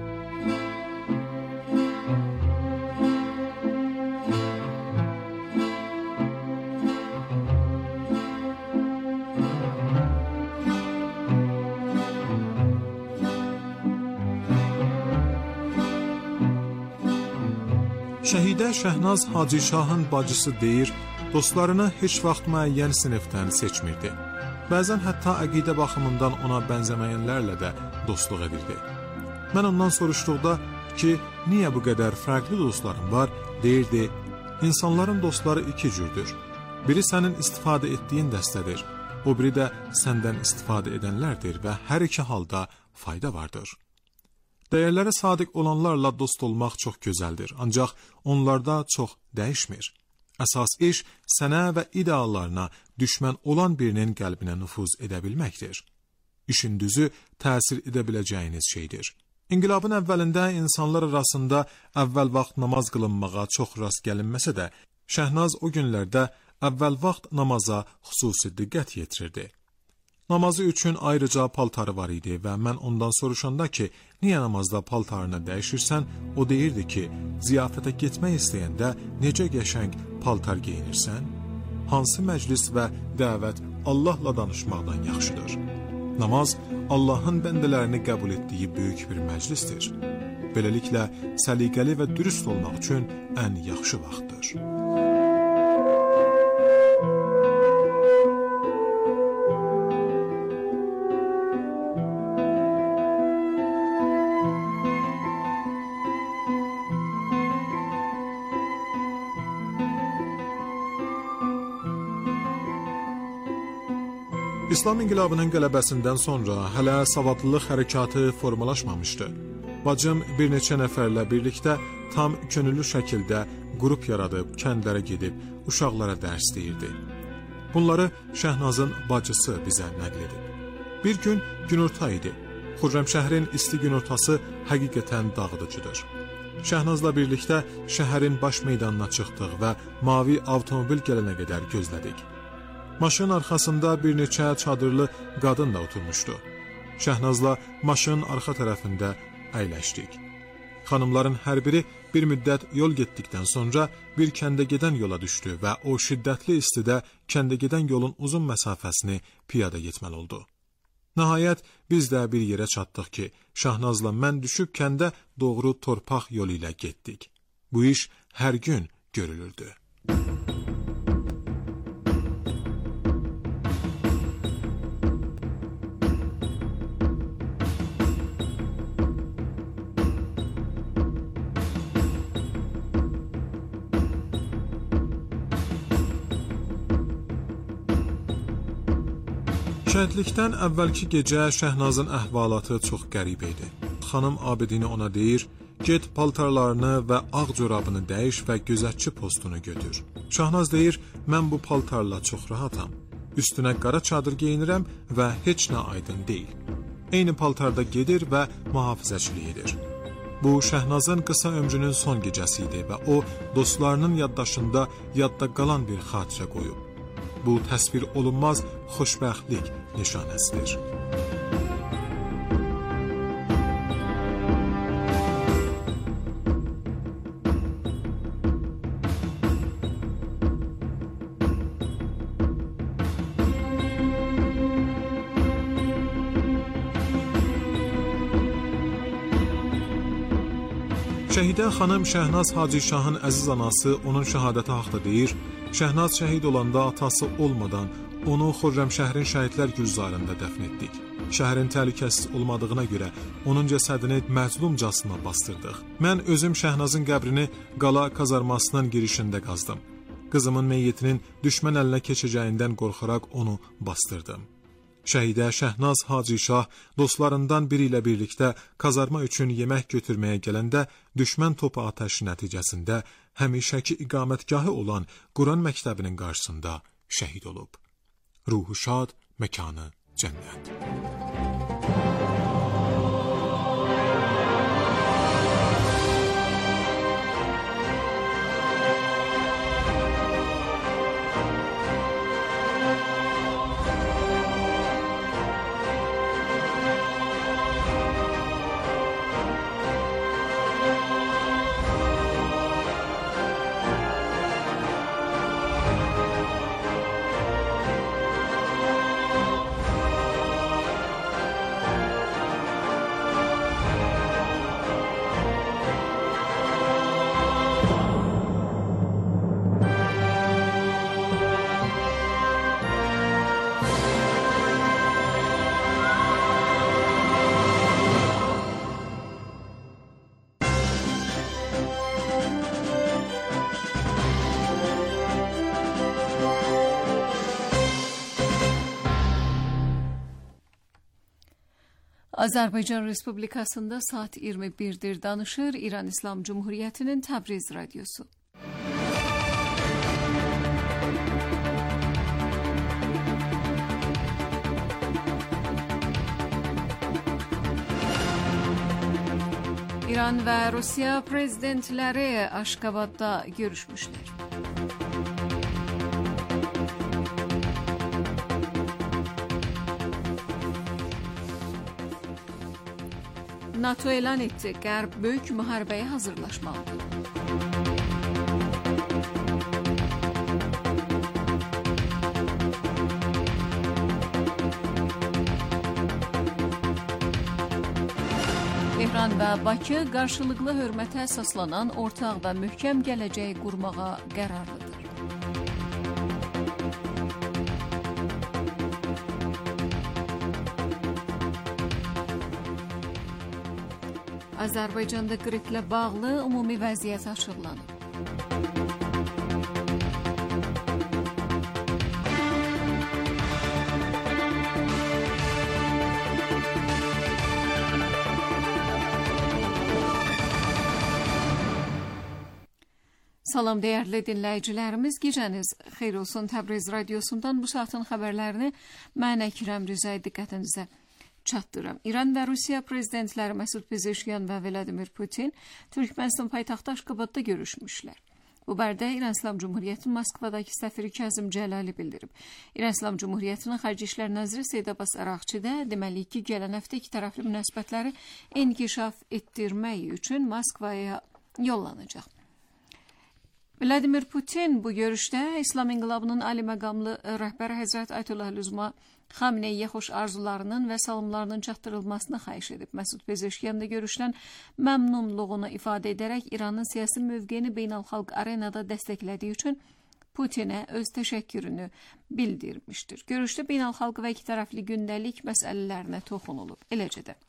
Şəhidə Şəhnaz Hacişahın bacısı deyir, dostlarını heç vaxt müəyyən sinifdən seçmirdi. Bəzən hətta əqidə baxımından ona bənzəməyənlərlə də dostluq edirdi. Mən ondan soruşduqda ki, niyə bu qədər fərqli dostlarım var, deyirdi, insanların dostları iki cürdür. Biri sənin istifadə etdiyin dəstədir, o biri də səndən istifadə edənlərdir və hər iki halda fayda vardır. Dəyərlərə sadiq olanlarla dost olmaq çox gözəldir, ancaq onlarda çox dəyişmir. Əsas iş sənə və ideallarına düşmən olan birinin qəlbinə nüfuz edə bilməkdir. İşin düzü təsir edə biləcəyiniz şeydir. İnqilabın əvvəlində insanlar arasında əvvəl vaxt namaz qılınmağa çox rast gəlinməsə də, Şəhnaz o günlərdə əvvəl vaxt namaza xüsusi diqqət yetirirdi. Namazı üçün ayrıca paltarı var idi və mən ondan soruşanda ki, niyə namazda paltarını dəyişirsən, o deyirdi ki, ziyafətə getmək istəyəndə necə qəşəng paltar geyinirsən? Hansı məclis və dəvət Allahla danışmaqdan yaxşıdır? Namaz Allahın bəndələrini qəbul etdiyi böyük bir məclisdir. Beləliklə, səliqəli və dürüst olmaq üçün ən yaxşı vaxtdır. İslam inqilabının qələbəsindən sonra hələ savadlılıq hərəkatı formalaşmamışdı. Bacım bir neçə nəfərlə birlikdə tam könüllü şəkildə qrup yaradıb, kəndlərə gedib, uşaqlara dərs deyirdi. Bunları Şəhnazın bacısı bizə nəql edib. Bir gün günorta idi. Xürrəmşəhrin isti günortası həqiqətən dağıdıcıdır. Şəhnazla birlikdə şəhərin baş meydanına çıxdıq və mavi avtomobil gələnə qədər gözlədik. Maşın arxasında bir neçə çadırlı qadın da oturmuşdu. Şəhnazla maşının arxa tərəfində əyləşdik. Xanımların hər biri bir müddət yol getdikdən sonra bir kəndə gedən yola düşdü və o şiddətli istidə kəndə gedən yolun uzun məsafəsini piyada getməli oldu. Nəhayət biz də bir yerə çatdıq ki, Şəhnazla mən düşüb kəndə doğru torpaq yolu ilə getdik. Bu iş hər gün görülürdü. Şəhidlikdən əvvəlki gecə Şəhnazın əhvalatı çox qəribə idi. Xanım Abidini ona deyir, get paltarlarını və ağ corabını dəyiş və gözətçi postunu götür. Şəhnaz deyir, mən bu paltarla çox rahatam. Üstünə qara çadır geyinirəm və heç nə aydın deyil. Eyni paltarda gedir və mühafizəçilik edir. Bu Şəhnazın qısa ömrünün son gecəsi idi və o dostlarının yaddaşında yadda qalan bir xatirə qoyub. Bu təsvir olunmaz xoşbəxtlik nişanəsidir. Şəhidə xanım Şəhnaz Hacişahın əziz anası onun şəhadəti haqda deyir, Şəhnaz şəhid olanda atası olmadan onu Xürrəmşəhrin şəhidlər gülzarında dəfn etdik. Şəhərin təhlükəsiz olmadığına görə onun cəsədini məzlumcasına bastırdıq. Mən özüm Şəhnazın qəbrini qala kazarmasının girişində qazdım. Qızımın meyyitinin düşmən əlinə keçəcəyindən qorxaraq onu bastırdım. Şəhidə Şəhnaz Hacişah dostlarından biri ilə birlikdə kazarma üçün yemək götürməyə gələndə düşmən topu atəşi nəticəsində həmişəki iqamətgahı olan Quran məktəbinin qarşısında şəhid olub. Ruhu şad, məkanı cənnət. Azərbaycan Respublikasında saat iyirmi birdir danışır İran İslam Cumhuriyeti'nin Təbriz Radyosu. İran ve Rusya prezidentleri Aşgabat'ta görüşmüşler. NATO elan etti, Qərb böyük müharibəyə hazırlaşmalıdır. Tehran və Bakı qarşılıqlı hörmətə əsaslanan ortaq və möhkəm gələcək qurmağa qərarlıdır. Azərbaycanda qriplə bağlı ümumi vəziyyət açıqlanıb. Salam dəyərli dinləyicilərimiz, gecəniz xeyir olsun. Təbriz radiosundan bu saatin xəbərlərini mən Əkrəm Rızay diqqətinizə çatdırım. İran və Rusiya prezidentləri Məsud Pezeşkiyan və Vladimir Putin Türkmənistan paytaxtı Aşqabadda görüşmüşlər. Bu barədə İran İslam Cumhuriyyətinin Moskvadakı səfiri Kazım Cəlali bildirib. İran İslam Cumhuriyyətinin Xarici İşlər Naziri Seyid Abbas Araqçı da deməli ki, gələn həftə iki tərəfli münasibətləri inkişaf etdirmək üçün Moskvaya yollanacaq. Vladimir Putin bu görüşdə İslam İnqilabının ali məqamlı rəhbəri Həzrət Ayətullah Lüzma Xamneyyə xoş arzularının və salamlarının çatdırılmasını xahiş edib. Məsud Pezeşkiyan da görüşdən məmnunluğunu ifadə edərək İranın siyasi mövqeyini beynəlxalq arenada dəstəklədiyi üçün Putinə öz təşəkkürünü bildirmişdir. Görüşdə beynəlxalq və iki tərəfli gündəlik məsələlərinə toxunulub. Eləcə də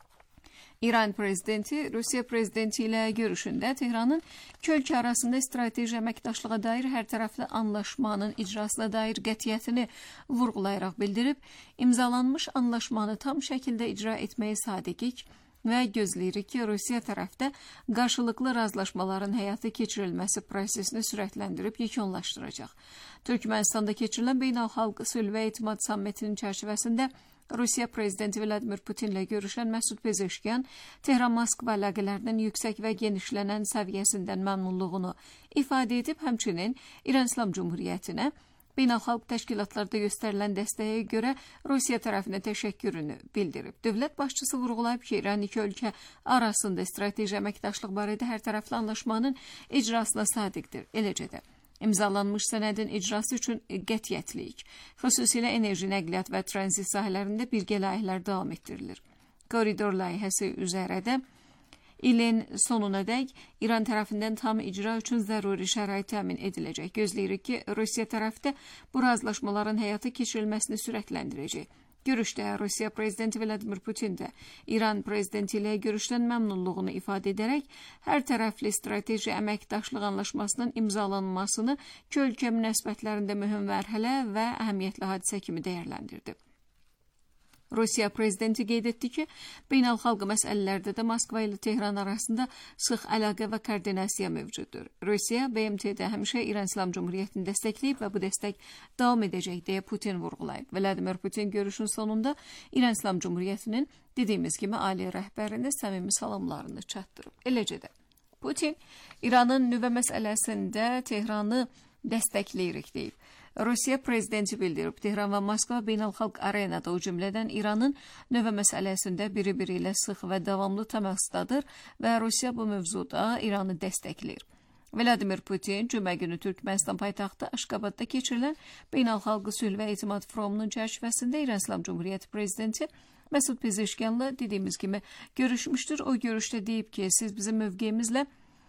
İran prezidenti Rusiya prezidenti ilə görüşündə Tehranın iki ölkə arasında strateji əməkdaşlığa dair hər tərəfli anlaşmanın icrasına dair qətiyyətini vurğulayaraq bildirib, imzalanmış anlaşmanı tam şəkildə icra etməyi sadiqik və gözləyirik ki, Rusiya tərəfdə qarşılıqlı razılaşmaların həyata keçirilməsi prosesini sürətləndirib yekunlaşdıracaq. Türkmənistanda keçirilən beynəlxalq sülh və etimad sammitinin çərçivəsində Rusiya prezidenti Vladimir Putin ilə görüşən Məsud Pezeşkiyan Tehran-Moskva əlaqələrinin yüksək və genişlənən səviyyəsindən məmnunluğunu ifadə edib, həmçinin İran İslam Cumhuriyyətinə beynəlxalq təşkilatlarda göstərilən dəstəyə görə Rusiya tərəfinə təşəkkürünü bildirib. Dövlət başçısı vurğulayıb ki, İran iki ölkə arasında strateji əməkdaşlıq barədə hər tərəfli anlaşmanın icrasına sadiqdir. Eləcə də İmzalanmış sənədin icrası üçün qətiyyətliyik. Xüsusilə enerji, nəqliyyat və tranzit sahələrində birgə layihələr davam etdirilir. Koridor layihəsi üzrə də ilin sonunadək İran tərəfindən tam icra üçün zəruri şərait təmin ediləcək. Gözləyirik ki, Rusiya tərəfdə bu razılaşmaların həyata keçirilməsini sürətləndirəcək. Görüşdə Rusiya prezidenti Vladimir Putin də İran prezidenti ilə görüşdən məmnunluğunu ifadə edərək hər tərəfli strateji əməkdaşlıq anlaşmasının imzalanmasını iki ölkə münasibətlərində mühüm mərhələ və əhəmiyyətli hadisə kimi dəyərləndirdi. Rusiya prezidenti qeyd etdi ki, beynəlxalq məsələlərdə də Moskva ilə Tehran arasında sıx əlaqə və koordinasiya mövcuddur. Rusiya B M T-də həmişə İran İslam Cumhuriyyətini dəstəkləyib və bu dəstək davam edəcək deyə Putin vurğulayıb. Vladimir Putin görüşün sonunda İran İslam Cumhuriyyətinin dediyimiz kimi ali rəhbərinə səmimi salamlarını çatdırıb. Eləcə də Putin İranın nüvə məsələsində Tehranı dəstəkləyirik deyib. Rusiya prezidenti bildirib, Tehran və Moskva beynəlxalq arenada, o cümlədən İranın nüvə məsələsində biri-biri ilə sıx və davamlı təmasdadır və Rusiya bu mövzuda İranı dəstəkləyir. Vladimir Putin cümə günü Türkmənistan paytaxtı Aşqabadda keçirilən beynəlxalq sülh və etimad forumunun çərçivəsində İran İslam Cumhuriyyəti prezidenti Məsud Pezeşkiyanla dediyimiz kimi görüşmüşdür. O görüşdə deyib ki, siz bizim mövqeyimizlə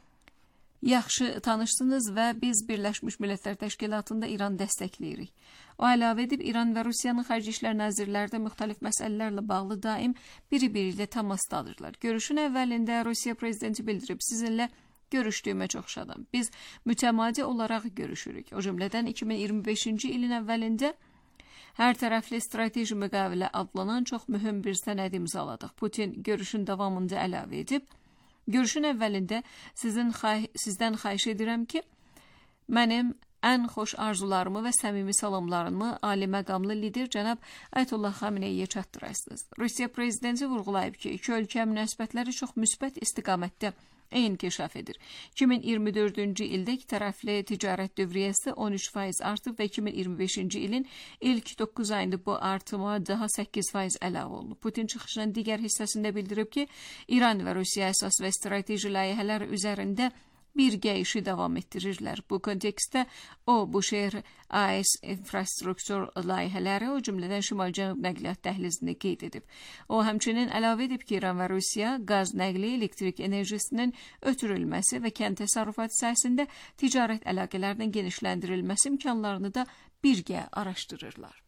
yaxşı tanışsınız və biz Birləşmiş Millətlər Təşkilatında İran dəstəkləyirik. O əlavə edib, İran və Rusiyanın Xarici İşlər Nazirləri də müxtəlif məsələlərlə bağlı daim biri-biri ilə təmasdadırlar. Görüşün əvvəlində Rusiya prezidenti bildirib, sizinlə görüşdüyümə çox şadam. Biz mütəmadi olaraq görüşürük. O cümlədən iki min iyirmi beşinci ilin əvvəlində hər tərəfli strateji müqavilə adlanan çox mühüm bir sənəd imzaladıq. Putin görüşün davamında əlavə edib, görüşün əvvəlində sizin xay sizdən xahiş edirəm ki, mənim ən xoş arzularımı və səmimi salamlarımı ali məqamlı lider cənab Ayətullah Xameneyiyə çatdırasınız. Rusiya prezidenti vurğulayıb ki, iki ölkə münasibətləri çox müsbət istiqamətdə inkişaf edir. iki min iyirmi dördüncü ildə iki tərəfli ticarət dövriyyəsi on üç faiz artıb və iki min iyirmi beşinci ilin ilk doqquz ayında bu artıma daha səkkiz faiz əlavə olunub. Putin çıxışının digər hissəsində bildirib ki, İran və Rusiya əsas və strateji layihələr üzərində birgə işi davam etdirirlər. Bu kontekstdə o, bu şəhər A E S infrastruktur layihələri, o cümlədən şimal-cənub nəqliyyat dəhlizini qeyd edib. O, həmçinin əlavə edib ki, İran və Rusiya qaz nəqli, elektrik enerjisinin ötürülməsi və kənd təsərrüfatı sahəsində ticarət əlaqələrinin genişləndirilməsi imkanlarını da birgə araşdırırlar.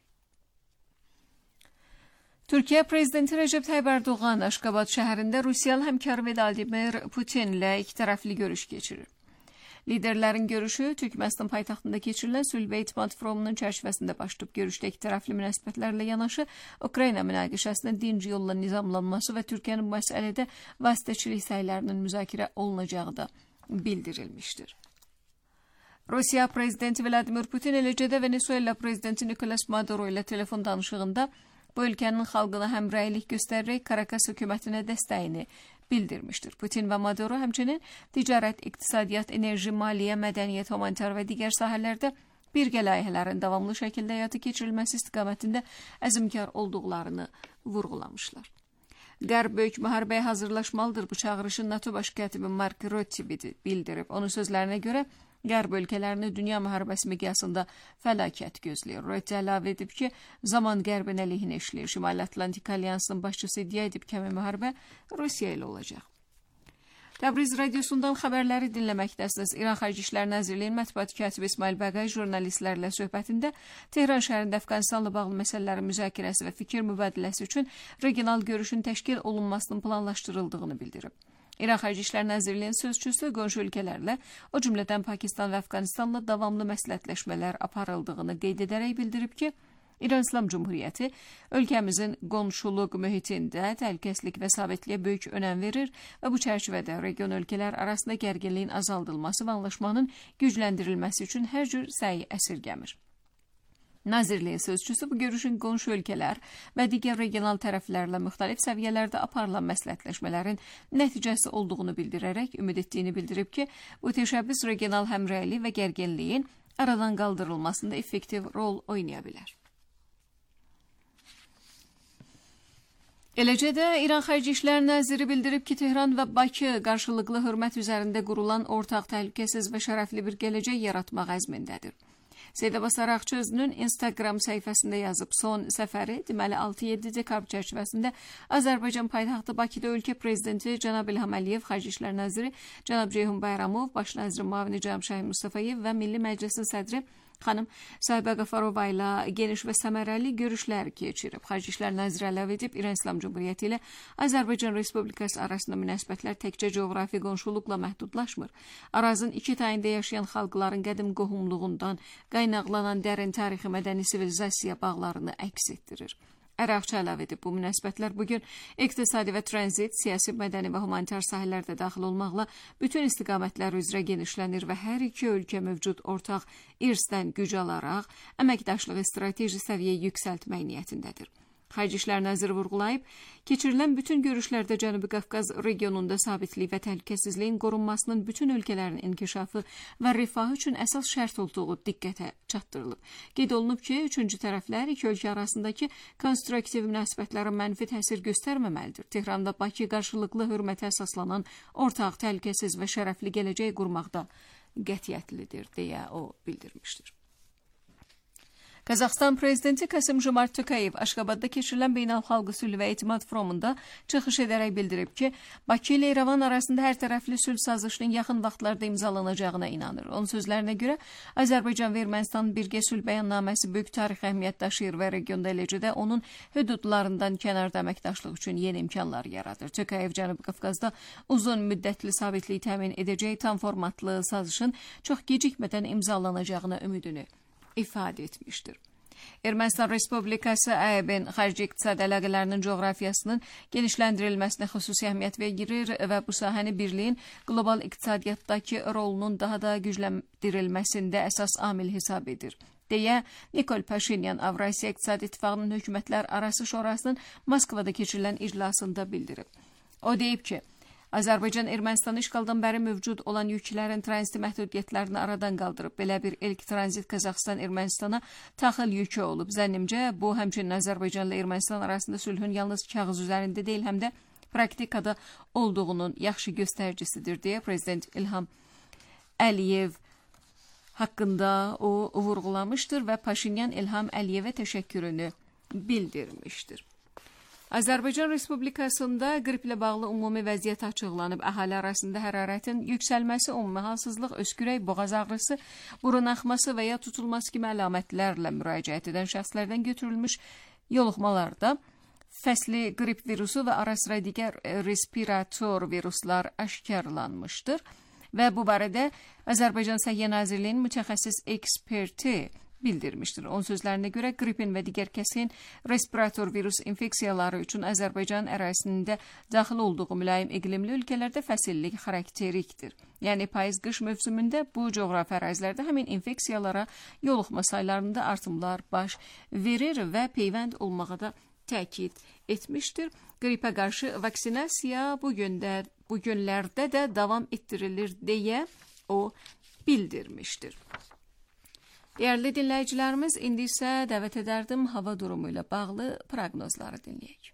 Türkiyə prezidenti Recep Tayyip Erdoğan Aşqabad şəhərində Rusiyalı həmkarı Vladimir Putin ilə iki tərəfli görüş keçirir. Liderlərin görüşü Türkmənistan paytaxtında keçirilən sülh və etimad forumunun çərçivəsində baş tutub. Görüşdə iki tərəfli münasibətlərlə yanaşı Ukrayna münaqişəsinin dinc yolla nizamlanması və Türkiyənin bu məsələdə vasitəçilik səylərinin müzakirə olunacağı da bildirilmişdir. Rusiya prezidenti Vladimir Putin eləcə də Venezuela prezidenti Nicolas Maduro ilə telefon danışığında bu ölkənin xalqına həmrəylik göstərərək Karakas hökumətinə dəstəyini bildirmişdir. Putin və Maduro həmçinin ticarət, iqtisadiyyat, enerji, maliyyə, mədəniyyət, humanitar və digər sahələrdə birgə layihələrin davamlı şəkildə həyata keçirilməsi istiqamətində əzmkar olduqlarını vurğulamışlar. Qərb böyük müharibəyə hazırlaşmalıdır. Bu çağırışı NATO baş katibi Mark Rutte bildirib. Onun sözlərinə görə Qərb ölkələrini dünya müharibəsi miqyasında fəlakət gözləyir. Rutte əlavə edib ki, zaman Qərbin əleyhinə işləyir. Şimali Atlantik Alyansının başçısı iddia edib ki, həmin müharibə Rusiya ilə olacaq. Təbriz radiosundan xəbərləri dinləməkdəsiniz. İran Xarici İşlər Nazirliyinin mətbuat katibi İsmail Bəqay jurnalistlərlə söhbətində Tehran şəhərində Əfqanistanla bağlı məsələlərin müzakirəsi və fikir mübadiləsi üçün regional görüşün təşkil olunmasının planlaşdırıldığını bildirib. İran Xarici İşlər Nazirliyinin sözçüsü qonşu ölkələrlə, o cümlədən Pakistan və Əfqanistanla davamlı məsləhətləşmələr aparıldığını qeyd edərək bildirib ki, İran İslam Cumhuriyyəti ölkəmizin qonşuluq mühitində təhlükəsizlik və sabitliyə böyük önəm verir və bu çərçivədə region ölkələr arasında gərginliyin azaldılması və anlaşmanın gücləndirilməsi üçün hər cür səy əsirgəmir. Nazirliyin sözçüsü bu görüşün qonşu ölkələr və digər regional tərəflərlə müxtəlif səviyyələrdə aparılan məsləhətləşmələrin nəticəsi olduğunu bildirərək ümid etdiyini bildirib ki, bu təşəbbüs regional həmrəylik və gərginliyin aradan qaldırılmasında effektiv rol oynaya bilər. Eləcə də İran Xarici İşlər Naziri bildirib ki, Tehran və Bakı qarşılıqlı hörmət üzərində qurulan ortaq təhlükəsiz və şərəfli bir gələcək yaratmaq əzmindədir. Seyid Abbas Araqçı özünün Instagram səhifəsində yazıb, son səfəri, deməli altı yeddi dekabr çərçivəsində Azərbaycan paytaxtı Bakıda ölkə prezidenti cənab İlham Əliyev, Xarici İşlər Naziri cənab Ceyhun Bayramov, Baş naziri müavini cənab Şahin Mustafayev və Milli Məclisin sədri xanım Sahibə Qafarova ilə geniş və səmərəli görüşlər keçirib. Xarici İşlər Naziri əlavə edib, İran İslam Cumhuriyyəti ilə Azərbaycan Respublikası arasında münasibətlər təkcə coğrafi qonşuluqla məhdudlaşmır. Arazın iki tayında yaşayan xalqların qədim qohumluğundan qaynaqlanan dərin tarixi mədəni sivilizasiya bağlarını əks etdirir. Əraqçı əlavə edib, bu münasibətlər bugün iqtisadi və tranzit, siyasi, mədəni və humanitar sahələrdə daxil olmaqla bütün istiqamətlər üzrə genişlənir və hər iki ölkə mövcud ortaq irsdən güc alaraq əməkdaşlığı strateji səviyyə yüksəltmək niyyətindədir. Xarici İşlər Naziri vurğulayıb, keçirilən bütün görüşlərdə Cənubi Qafqaz regionunda sabitlik və təhlükəsizliyin qorunmasının bütün ölkələrin inkişafı və rifahı üçün əsas şərt olduğu diqqətə çatdırılıb. Qeyd olunub ki, üçüncü tərəflər iki ölkə arasındakı konstruktiv münasibətlərə mənfi təsir göstərməməlidir. Tehranda Bakı qarşılıqlı hörmətə əsaslanan ortaq təhlükəsiz və şərəfli gələcək qurmaqda qətiyyətlidir, deyə o bildirmişdir. Qazaxıstan prezidenti Kasım-Jomart Tokayev Aşqabadda keçirilən beynəlxalq sülh və etimad forumunda çıxış edərək bildirib ki, Bakı ilə İrəvan arasında hər tərəfli sülh sazişinin yaxın vaxtlarda imzalanacağına inanır. Onun sözlərinə görə Azərbaycan və Ermənistanın birgə sülh bəyannaməsi böyük tarixi əhəmiyyət daşıyır və regionda eləcə də onun hüdudlarından kənarda əməkdaşlıq üçün yeni imkanlar yaradır. Tokayev Cənubi Qafqazda uzun müddətli sabitliyi təmin edəcək tam formatlı sazişin çox gecikmədən imzalanacağına ümidini ifadə etmişdir. Ermənistan Respublikası A E B-in xarici iqtisad əlaqələrinin coğrafiyasının genişləndirilməsinə xüsusi əhəmiyyət verir və bu sahəni birliyin qlobal iqtisadiyyatdakı rolunun daha da gücləndirilməsində əsas amil hesab edir, deyə Nikol Paşinyan Avrasiya İqtisad İttifaqının hökumətlər arası şurasının Moskvada keçirilən iclasında bildirib. O deyib ki, Azərbaycan Ermənistanı işğaldan bəri mövcud olan yüklərin tranziti məhdudiyyətlərini aradan qaldırıb. Belə bir ilk tranzit Qazaxıstan Ermənistana taxıl yükü olub. Zənnimcə, bu həmçinin Azərbaycanla Ermənistan arasında sülhün yalnız kağız üzərində deyil, həm də praktikada olduğunun yaxşı göstəricisidir, deyə Prezident İlham Əliyev haqqında o vurğulamışdır və Paşinyan İlham Əliyevə təşəkkürünü bildirmişdir. Azərbaycan Respublikasında qrip ilə bağlı ümumi vəziyyət açıqlanıb. Əhali arasında hərarətin yüksəlməsi, ümumi halsızlıq, öskürək, boğaz ağrısı, burun axması və ya tutulması kimi əlamətlərlə müraciət edən şəxslərdən götürülmüş yoluxmalarda fəsli qrip virusu və ara sıra digər respirator viruslar aşkarlanmışdır və bu barədə Azərbaycan Səhiyyə Nazirliyinin mütəxəssis eksperti bildirmişdir. Onun sözlərinə görə qripin və digər kəsin respirator virus infeksiyaları üçün Azərbaycan ərazisində daxil olduğu mülayim iqlimli ölkələrdə fəsillik xarakterikdir. Yəni payız qış mövsümündə bu coğrafi ərazilərdə həmin infeksiyalara yoluxma saylarında artımlar baş verir və peyvənd olmağa da təkid etmişdir. Qripə qarşı vaksinasiya bu gündə, bu günlərdə də davam etdirilir deyə o bildirmişdir. Değerli dinləyicilərimiz, indi isə dəvət edərdim hava durumu ilə bağlı proqnozları dinləyək.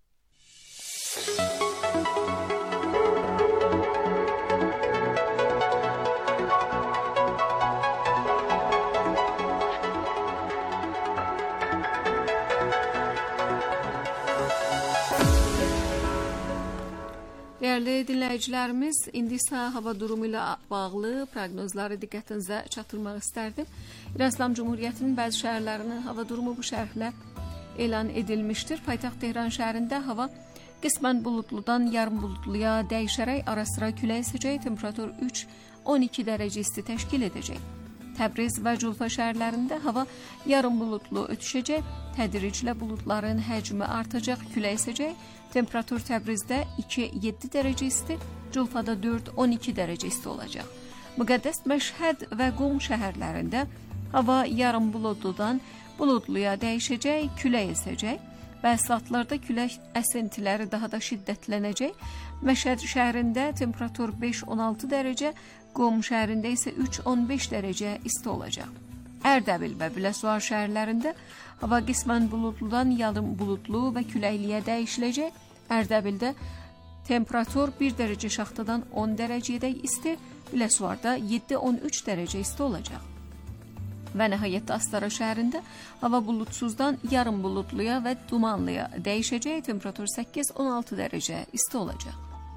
Değerli dinləyicilərimiz, indi isə hava durumu ilə bağlı proqnozları diqqətinizə çatdırmaq istərdim. İran İslam Cumhuriyyətinin bəzi şəhərlərinin hava durumu bu şərhlə elan edilmişdir. Paytaxt Tehran şəhərində hava qismən bulutludan yarım bulutluya dəyişərək ara sıra külək əsəcək, temperatur üç on iki dərəcə isti təşkil edəcək. Təbriz və Culfa şəhərlərində hava yarım bulutlu ötüşəcək, tədriclə bulutların həcmi artacaq, külək əsəcək. Temperatur Təbrizdə iki yeddi dərəcə isti, Culfada dörd on iki dərəcə isti olacaq. Müqəddəs Məşhəd və Qum şəhərlərində hava yarım bulutludan bulutluya dəyişəcək, külək əsəcək. Bəzi saatlarda külək əsintiləri daha da şiddətlənəcək. Məşhəd şəhərində temperatur beş on altı dərəcə, Qum şəhərində isə üç on beş dərəcə isti olacaq. Ərdəbil və Biləsuvar şəhərlərində hava qismən bulutludan yarım bulutlu və küləkliyə dəyişiləcək. Ərdəbildə temperatur bir dərəcə şaxtadan on dərəcədək isti, Biləsuvarda yeddi on üç dərəcə isti olacaq. Və nəhayət Astara şəhərində hava bulutsuzdan yarım bulutluya və dumanlıya dəyişəcək, temperatur səkkiz on altı dərəcə isti olacaq.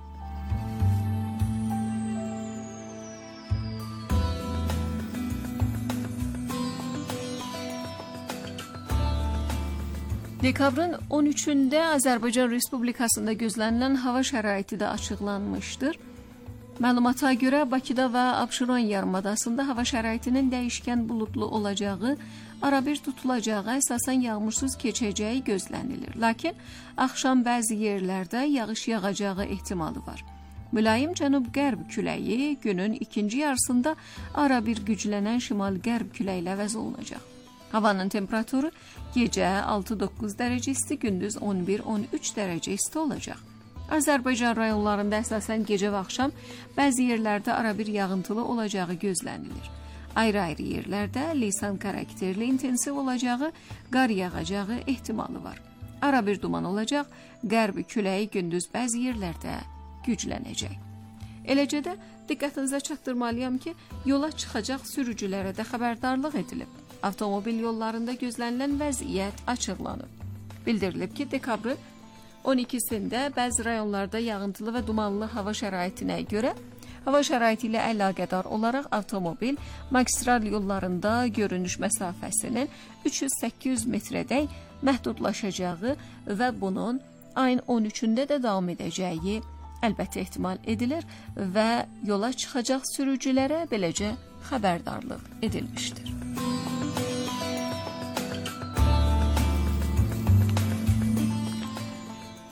Dekabrın on üçündə Azərbaycan Respublikasında gözlənilən hava şəraiti də açıqlanmışdır. Məlumata görə Bakıda və Abşeron yarımadasında hava şəraitinin dəyişkən bulutlu olacağı, arabir tutulacağı, əsasən yağmursuz keçəcəyi gözlənilir. Lakin axşam bəzi yerlərdə yağış yağacağı ehtimalı var. Mülayim cənub-qərb küləyi günün ikinci yarısında arabir güclənən şimal-qərb küləklə əvəz olunacaq. Havanın temperaturu gecə altı doqquz dərəcə isti, gündüz on bir on üç dərəcə isti olacaq. Azərbaycan rayonlarında əsasən gecə və axşam bəzi yerlərdə arabir yağıntılı olacağı gözlənilir. Ayrı-ayrı yerlərdə leysan xarakterli intensiv olacağı, qar yağacağı ehtimalı var. Arabir duman olacaq, qərb küləyi gündüz bəzi yerlərdə güclənəcək. Eləcə də diqqətinizə çatdırmalıyam ki, yola çıxacaq sürücülərə də xəbərdarlıq edilib. Avtomobil yollarında gözlənilən vəziyyət açıqlanıb. Bildirilib ki, dekabrın on ikisində bəzi rayonlarda yağıntılı və dumanlı hava şəraitinə görə hava şəraiti ilə əlaqədar olaraq avtomobil magistral yollarında görünüş məsafəsinin üç yüz səkkiz yüz metrədək məhdudlaşacağı və bunun ayın on üçündə də davam edəcəyi əlbəttə ehtimal edilir və yola çıxacaq sürücülərə beləcə xəbərdarlıq edilmişdir.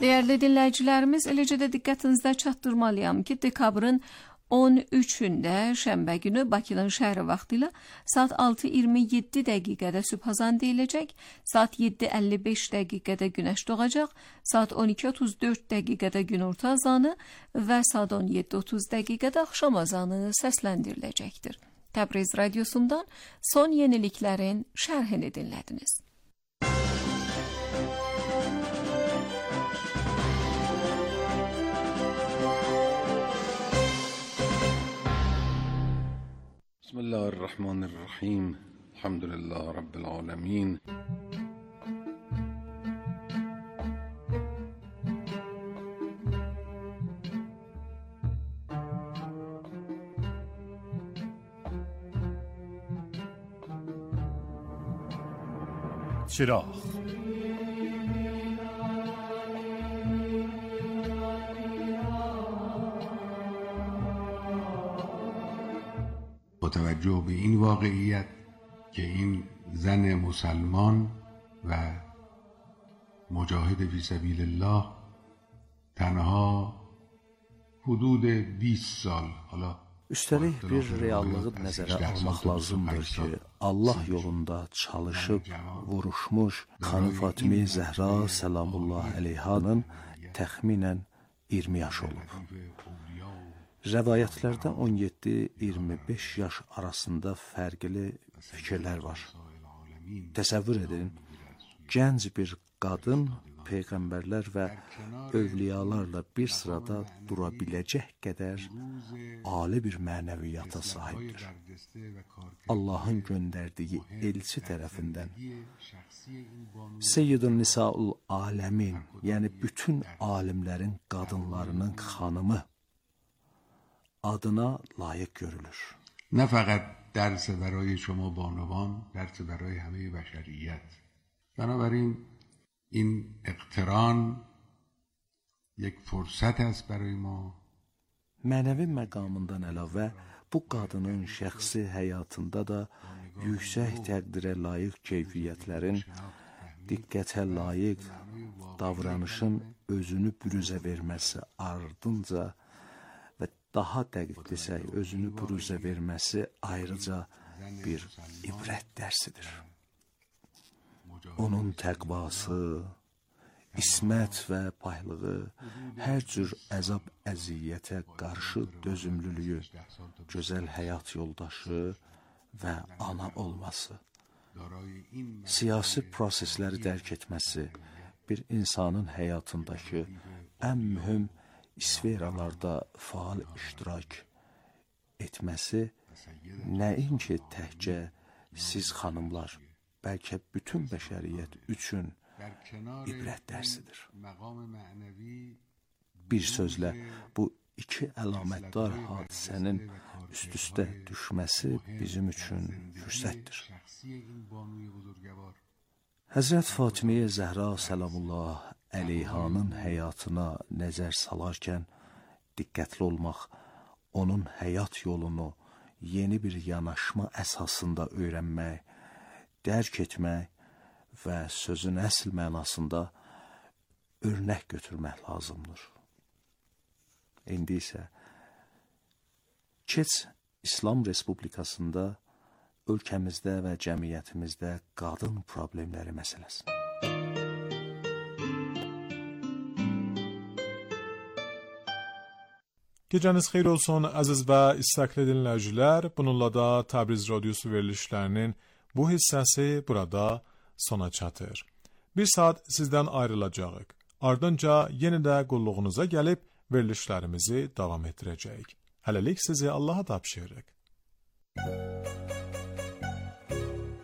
Dəyərli dinləyicilərimiz, eləcə də diqqətinizdə çatdırmalıyam ki, dekabrın on üçündə şənbə günü Bakının şəhəri vaxtı ilə saat altı iyirmi yeddi dəqiqədə sübhazan deyiləcək, saat yeddi əlli beş dəqiqədə günəş doğacaq, saat on iki otuz dörd dəqiqədə günorta azanı və saat on yeddi otuz dəqiqədə axşam azanı səsləndiriləcəkdir. Təbriz radiosundan son yeniliklərin şərhini dinlədiniz. Bismillahirrahmanirrahim. Elhamdülillah Rabbil alemin. چراغ با توجه به این واقعیت که این زن مسلمان و مجاهد فی سبیل الله تنها حدود بیست سال حالا Üstəlik bir reallığı nəzərə almaq lazımdır ki, Allah yolunda çalışıb, vuruşmuş xanım Fatimi Zəhra Səlamullah əleyhanın təxminən iyirmi yaş olub. Rəvayətlərdə on yeddi iyirmi beş yaş arasında fərqli fikirlər var. Təsəvvür edin, gənc bir qadın peyğəmbərlər və övliyalarla bir sırada dura biləcək qədər ali bir mənəviyyata sahibdir. Allahın göndərdiyi elçi tərəfindən Seyyidun Nisaul Aləmin, yəni bütün alimlərin qadınlarının xanımı adına layiq görülür. نه فقط درس برای شما بانوان، درس برای همه بشریت. بنابراین این اقتران یک فرصت است برای ما. Mənəvi məqamından əlavə bu qadının şəxsi həyatında da yüksək təqdirə layiq keyfiyyətlərin, diqqətə layiq davranışın özünü büruzə verməsi ardınca və daha dəqiq desək, özünü büruzə verməsi ayrıca bir ibrət dərsidir. Onun təqvası, İsmət və paylığı, hər cür əzab əziyyətə qarşı dözümlülüyü, gözəl həyat yoldaşı və ana olması, siyasi prosesləri dərk etməsi, bir insanın həyatındakı ən mühüm sferalarda faal iştirak etməsi, nəinki təkcə siz xanımlar, bəlkə bütün bəşəriyyət üçün ibrət dərsidir. Bir sözlə, bu iki əlamətdar hadisənin üst-üstə düşməsi bizim üçün fürsətdir. Həzrət Fatimiyə Zəhra Səlamullah əleyhanın həyatına nəzər salarkən diqqətli olmaq, onun həyat yolunu yeni bir yanaşma əsasında öyrənmək, dərk etmək və sözün əsl mənasında örnək götürmək lazımdır. İndi isə Keç İslam Respublikasında, ölkəmizdə və cəmiyyətimizdə qadın problemləri məsələsi. Gecəniz xeyir olsun əziz və istəkli dinləyicilər. Bununla da Təbriz Radiosu verilişlərinin bu hissəsi burada sona çatır. Bir saat sizdən ayrılacağıq. Ardınca yenə də qulluğunuza gəlib verilişlərimizi davam etdirəcəyik. Hələlik sizi Allaha tapşırırıq.